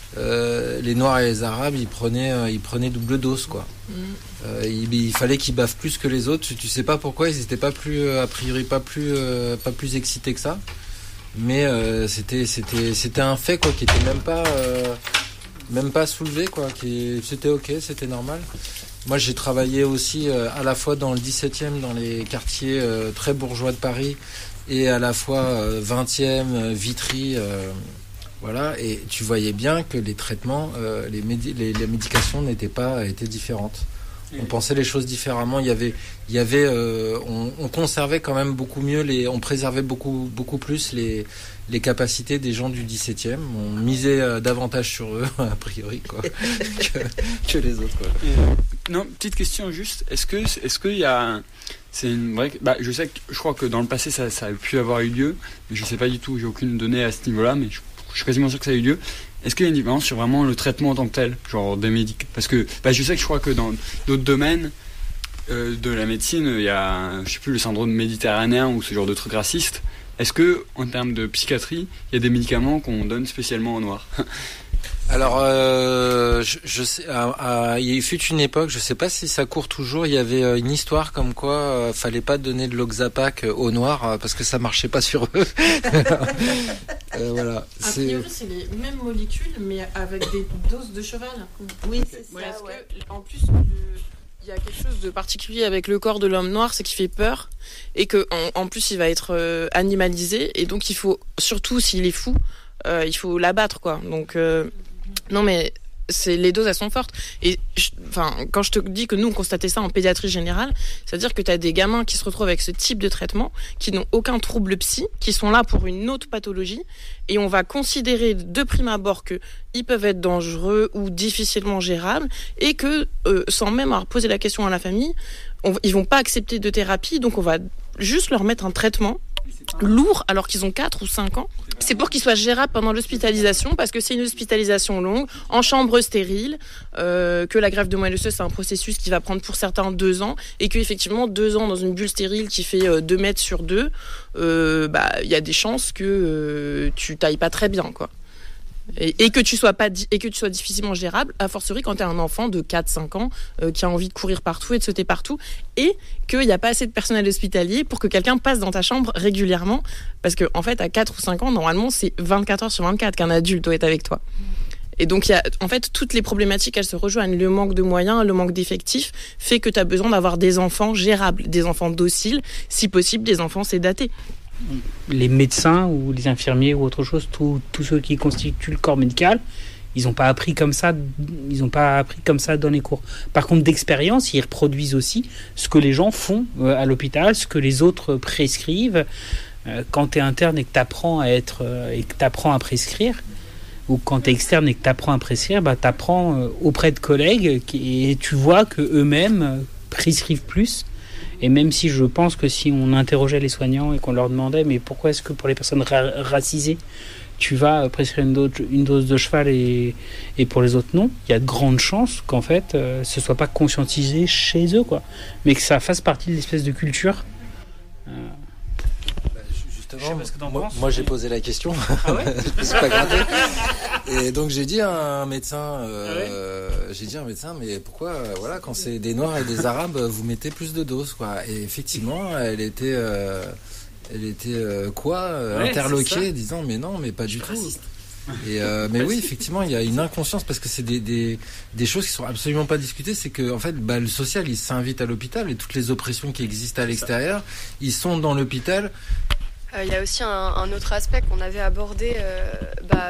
Euh, les Noirs et les Arabes, ils prenaient, euh, ils prenaient double dose, quoi. Mmh. Euh, il, il fallait qu'ils baffent plus que les autres. Tu, tu sais pas pourquoi, ils étaient pas plus, euh, a priori, pas plus, euh, pas plus excités que ça. Mais euh, c'était, c'était, c'était un fait, quoi, qui était même pas, euh, même pas soulevé, quoi. Qui, c'était ok, c'était normal. Moi, j'ai travaillé aussi euh, à la fois dans le dix-septième, dans les quartiers euh, très bourgeois de Paris, et à la fois euh, vingtième, Vitry. Euh, Voilà, et tu voyais bien que les traitements, euh, les, médi- les, les médications n'étaient pas étaient différentes. On pensait les choses différemment. Il y avait, il y avait, euh, on, on conservait quand même beaucoup mieux les, on préservait beaucoup, beaucoup plus les, les capacités des gens du dix-septième. On misait euh, davantage sur eux a priori quoi, que, que les autres quoi. Euh, non, petite question juste. Est-ce que, est-ce qu'il y a, c'est une vraie, bah, je sais que, je crois que dans le passé ça, ça a pu avoir eu lieu, mais je sais pas du tout. J'ai aucune donnée à ce niveau-là, mais je, je suis quasiment sûr que ça a eu lieu. Est-ce qu'il y a une différence sur vraiment le traitement en tant que tel, genre des médicaments? Parce que bah, je sais que je crois que dans d'autres domaines euh, de la médecine, il y a, je sais plus, le syndrome méditerranéen ou ce genre de trucs racistes. Est-ce que, en termes de psychiatrie, il y a des médicaments qu'on donne spécialement aux Noirs? Alors, euh, je, je sais, à, à, il fut une époque, je sais pas si ça court toujours, il y avait une histoire comme quoi euh, fallait pas donner de l'Oxapac aux Noirs euh, parce que ça marchait pas sur eux. euh, voilà. A C'est... priori, c'est les mêmes molécules, mais avec des doses de cheval. Oui, c'est ça. Ouais, parce ouais. que, en plus, il y a quelque chose de particulier avec le corps de l'homme noir, c'est qu'il fait peur et que en, en plus, il va être euh, animalisé et donc il faut, surtout s'il est fou, euh, il faut l'abattre, quoi. Donc euh, non, mais c'est, les doses, elles sont fortes. Et je, enfin, quand je te dis que nous, on constatait ça en pédiatrie générale, c'est-à-dire que tu as des gamins qui se retrouvent avec ce type de traitement, qui n'ont aucun trouble psy, qui sont là pour une autre pathologie, et on va considérer de prime abord qu'ils peuvent être dangereux ou difficilement gérables, et que, euh, sans même avoir posé la question à la famille, on, ils vont pas accepter de thérapie, donc on va juste leur mettre un traitement lourd alors qu'ils ont quatre ou cinq ans. C'est pour qu'ils soient gérables pendant l'hospitalisation parce que c'est une hospitalisation longue, en chambre stérile, euh, que la greffe de moelle osseuse c'est un processus qui va prendre pour certains deux ans et qu'effectivement deux ans dans une bulle stérile qui fait euh, deux mètres sur deux, euh, bah, y a des chances que euh, tu tailles pas très bien, quoi. Et, et que tu sois pas di- et que tu sois difficilement gérable, a fortiori quand tu as un enfant de quatre cinq ans euh, qui a envie de courir partout et de sauter partout, et qu'il n'y a pas assez de personnel hospitalier pour que quelqu'un passe dans ta chambre régulièrement, parce que en fait à quatre ou cinq ans, normalement c'est vingt-quatre heures sur vingt-quatre qu'un adulte doit être avec toi. Et donc, il y a, en fait, toutes les problématiques, elles se rejoignent. Le manque de moyens, le manque d'effectifs fait que tu as besoin d'avoir des enfants gérables, des enfants dociles, si possible, des enfants sédatés. Les médecins ou les infirmiers ou autre chose, tous ceux qui constituent le corps médical, ils n'ont pas appris comme ça, ils n'ont pas appris comme ça dans les cours. Par contre, d'expérience, ils reproduisent aussi ce que les gens font euh, à l'hôpital, ce que les autres prescrivent. Euh, quand tu es interne et que tu apprends à être euh, et que tu apprends à prescrire, ou quand tu es externe et que tu apprends à prescrire, bah, tu apprends euh, auprès de collègues qui, et tu vois qu'eux-mêmes euh, prescrivent plus. Et même si je pense que si on interrogeait les soignants et qu'on leur demandait mais pourquoi est-ce que pour les personnes ra- racisées, tu vas prescrire une dose, une dose de cheval et, et pour les autres non, il y a de grandes chances qu'en fait euh, ce soit pas conscientisé chez eux, quoi, mais que ça fasse partie de l'espèce de culture. Euh... Justement, moi, moi j'ai posé la question. Ah ouais. Je me suis pas gratté. Et donc j'ai dit à un médecin, euh, ah ouais j'ai dit à un médecin, mais pourquoi, euh, voilà, quand c'est des Noirs et des Arabes, vous mettez plus de doses, quoi. Et effectivement, elle était, euh, elle était euh, quoi, euh, ouais, interloquée, disant, mais non, mais pas du tout. Et euh, mais oui, effectivement, il y a une inconscience parce que c'est des, des, des choses qui sont absolument pas discutées. C'est que en fait, bah, le social, il s'invite à l'hôpital et toutes les oppressions qui existent à l'extérieur, ils sont dans l'hôpital. Il euh, y a aussi un, un autre aspect qu'on avait abordé. Euh, bah,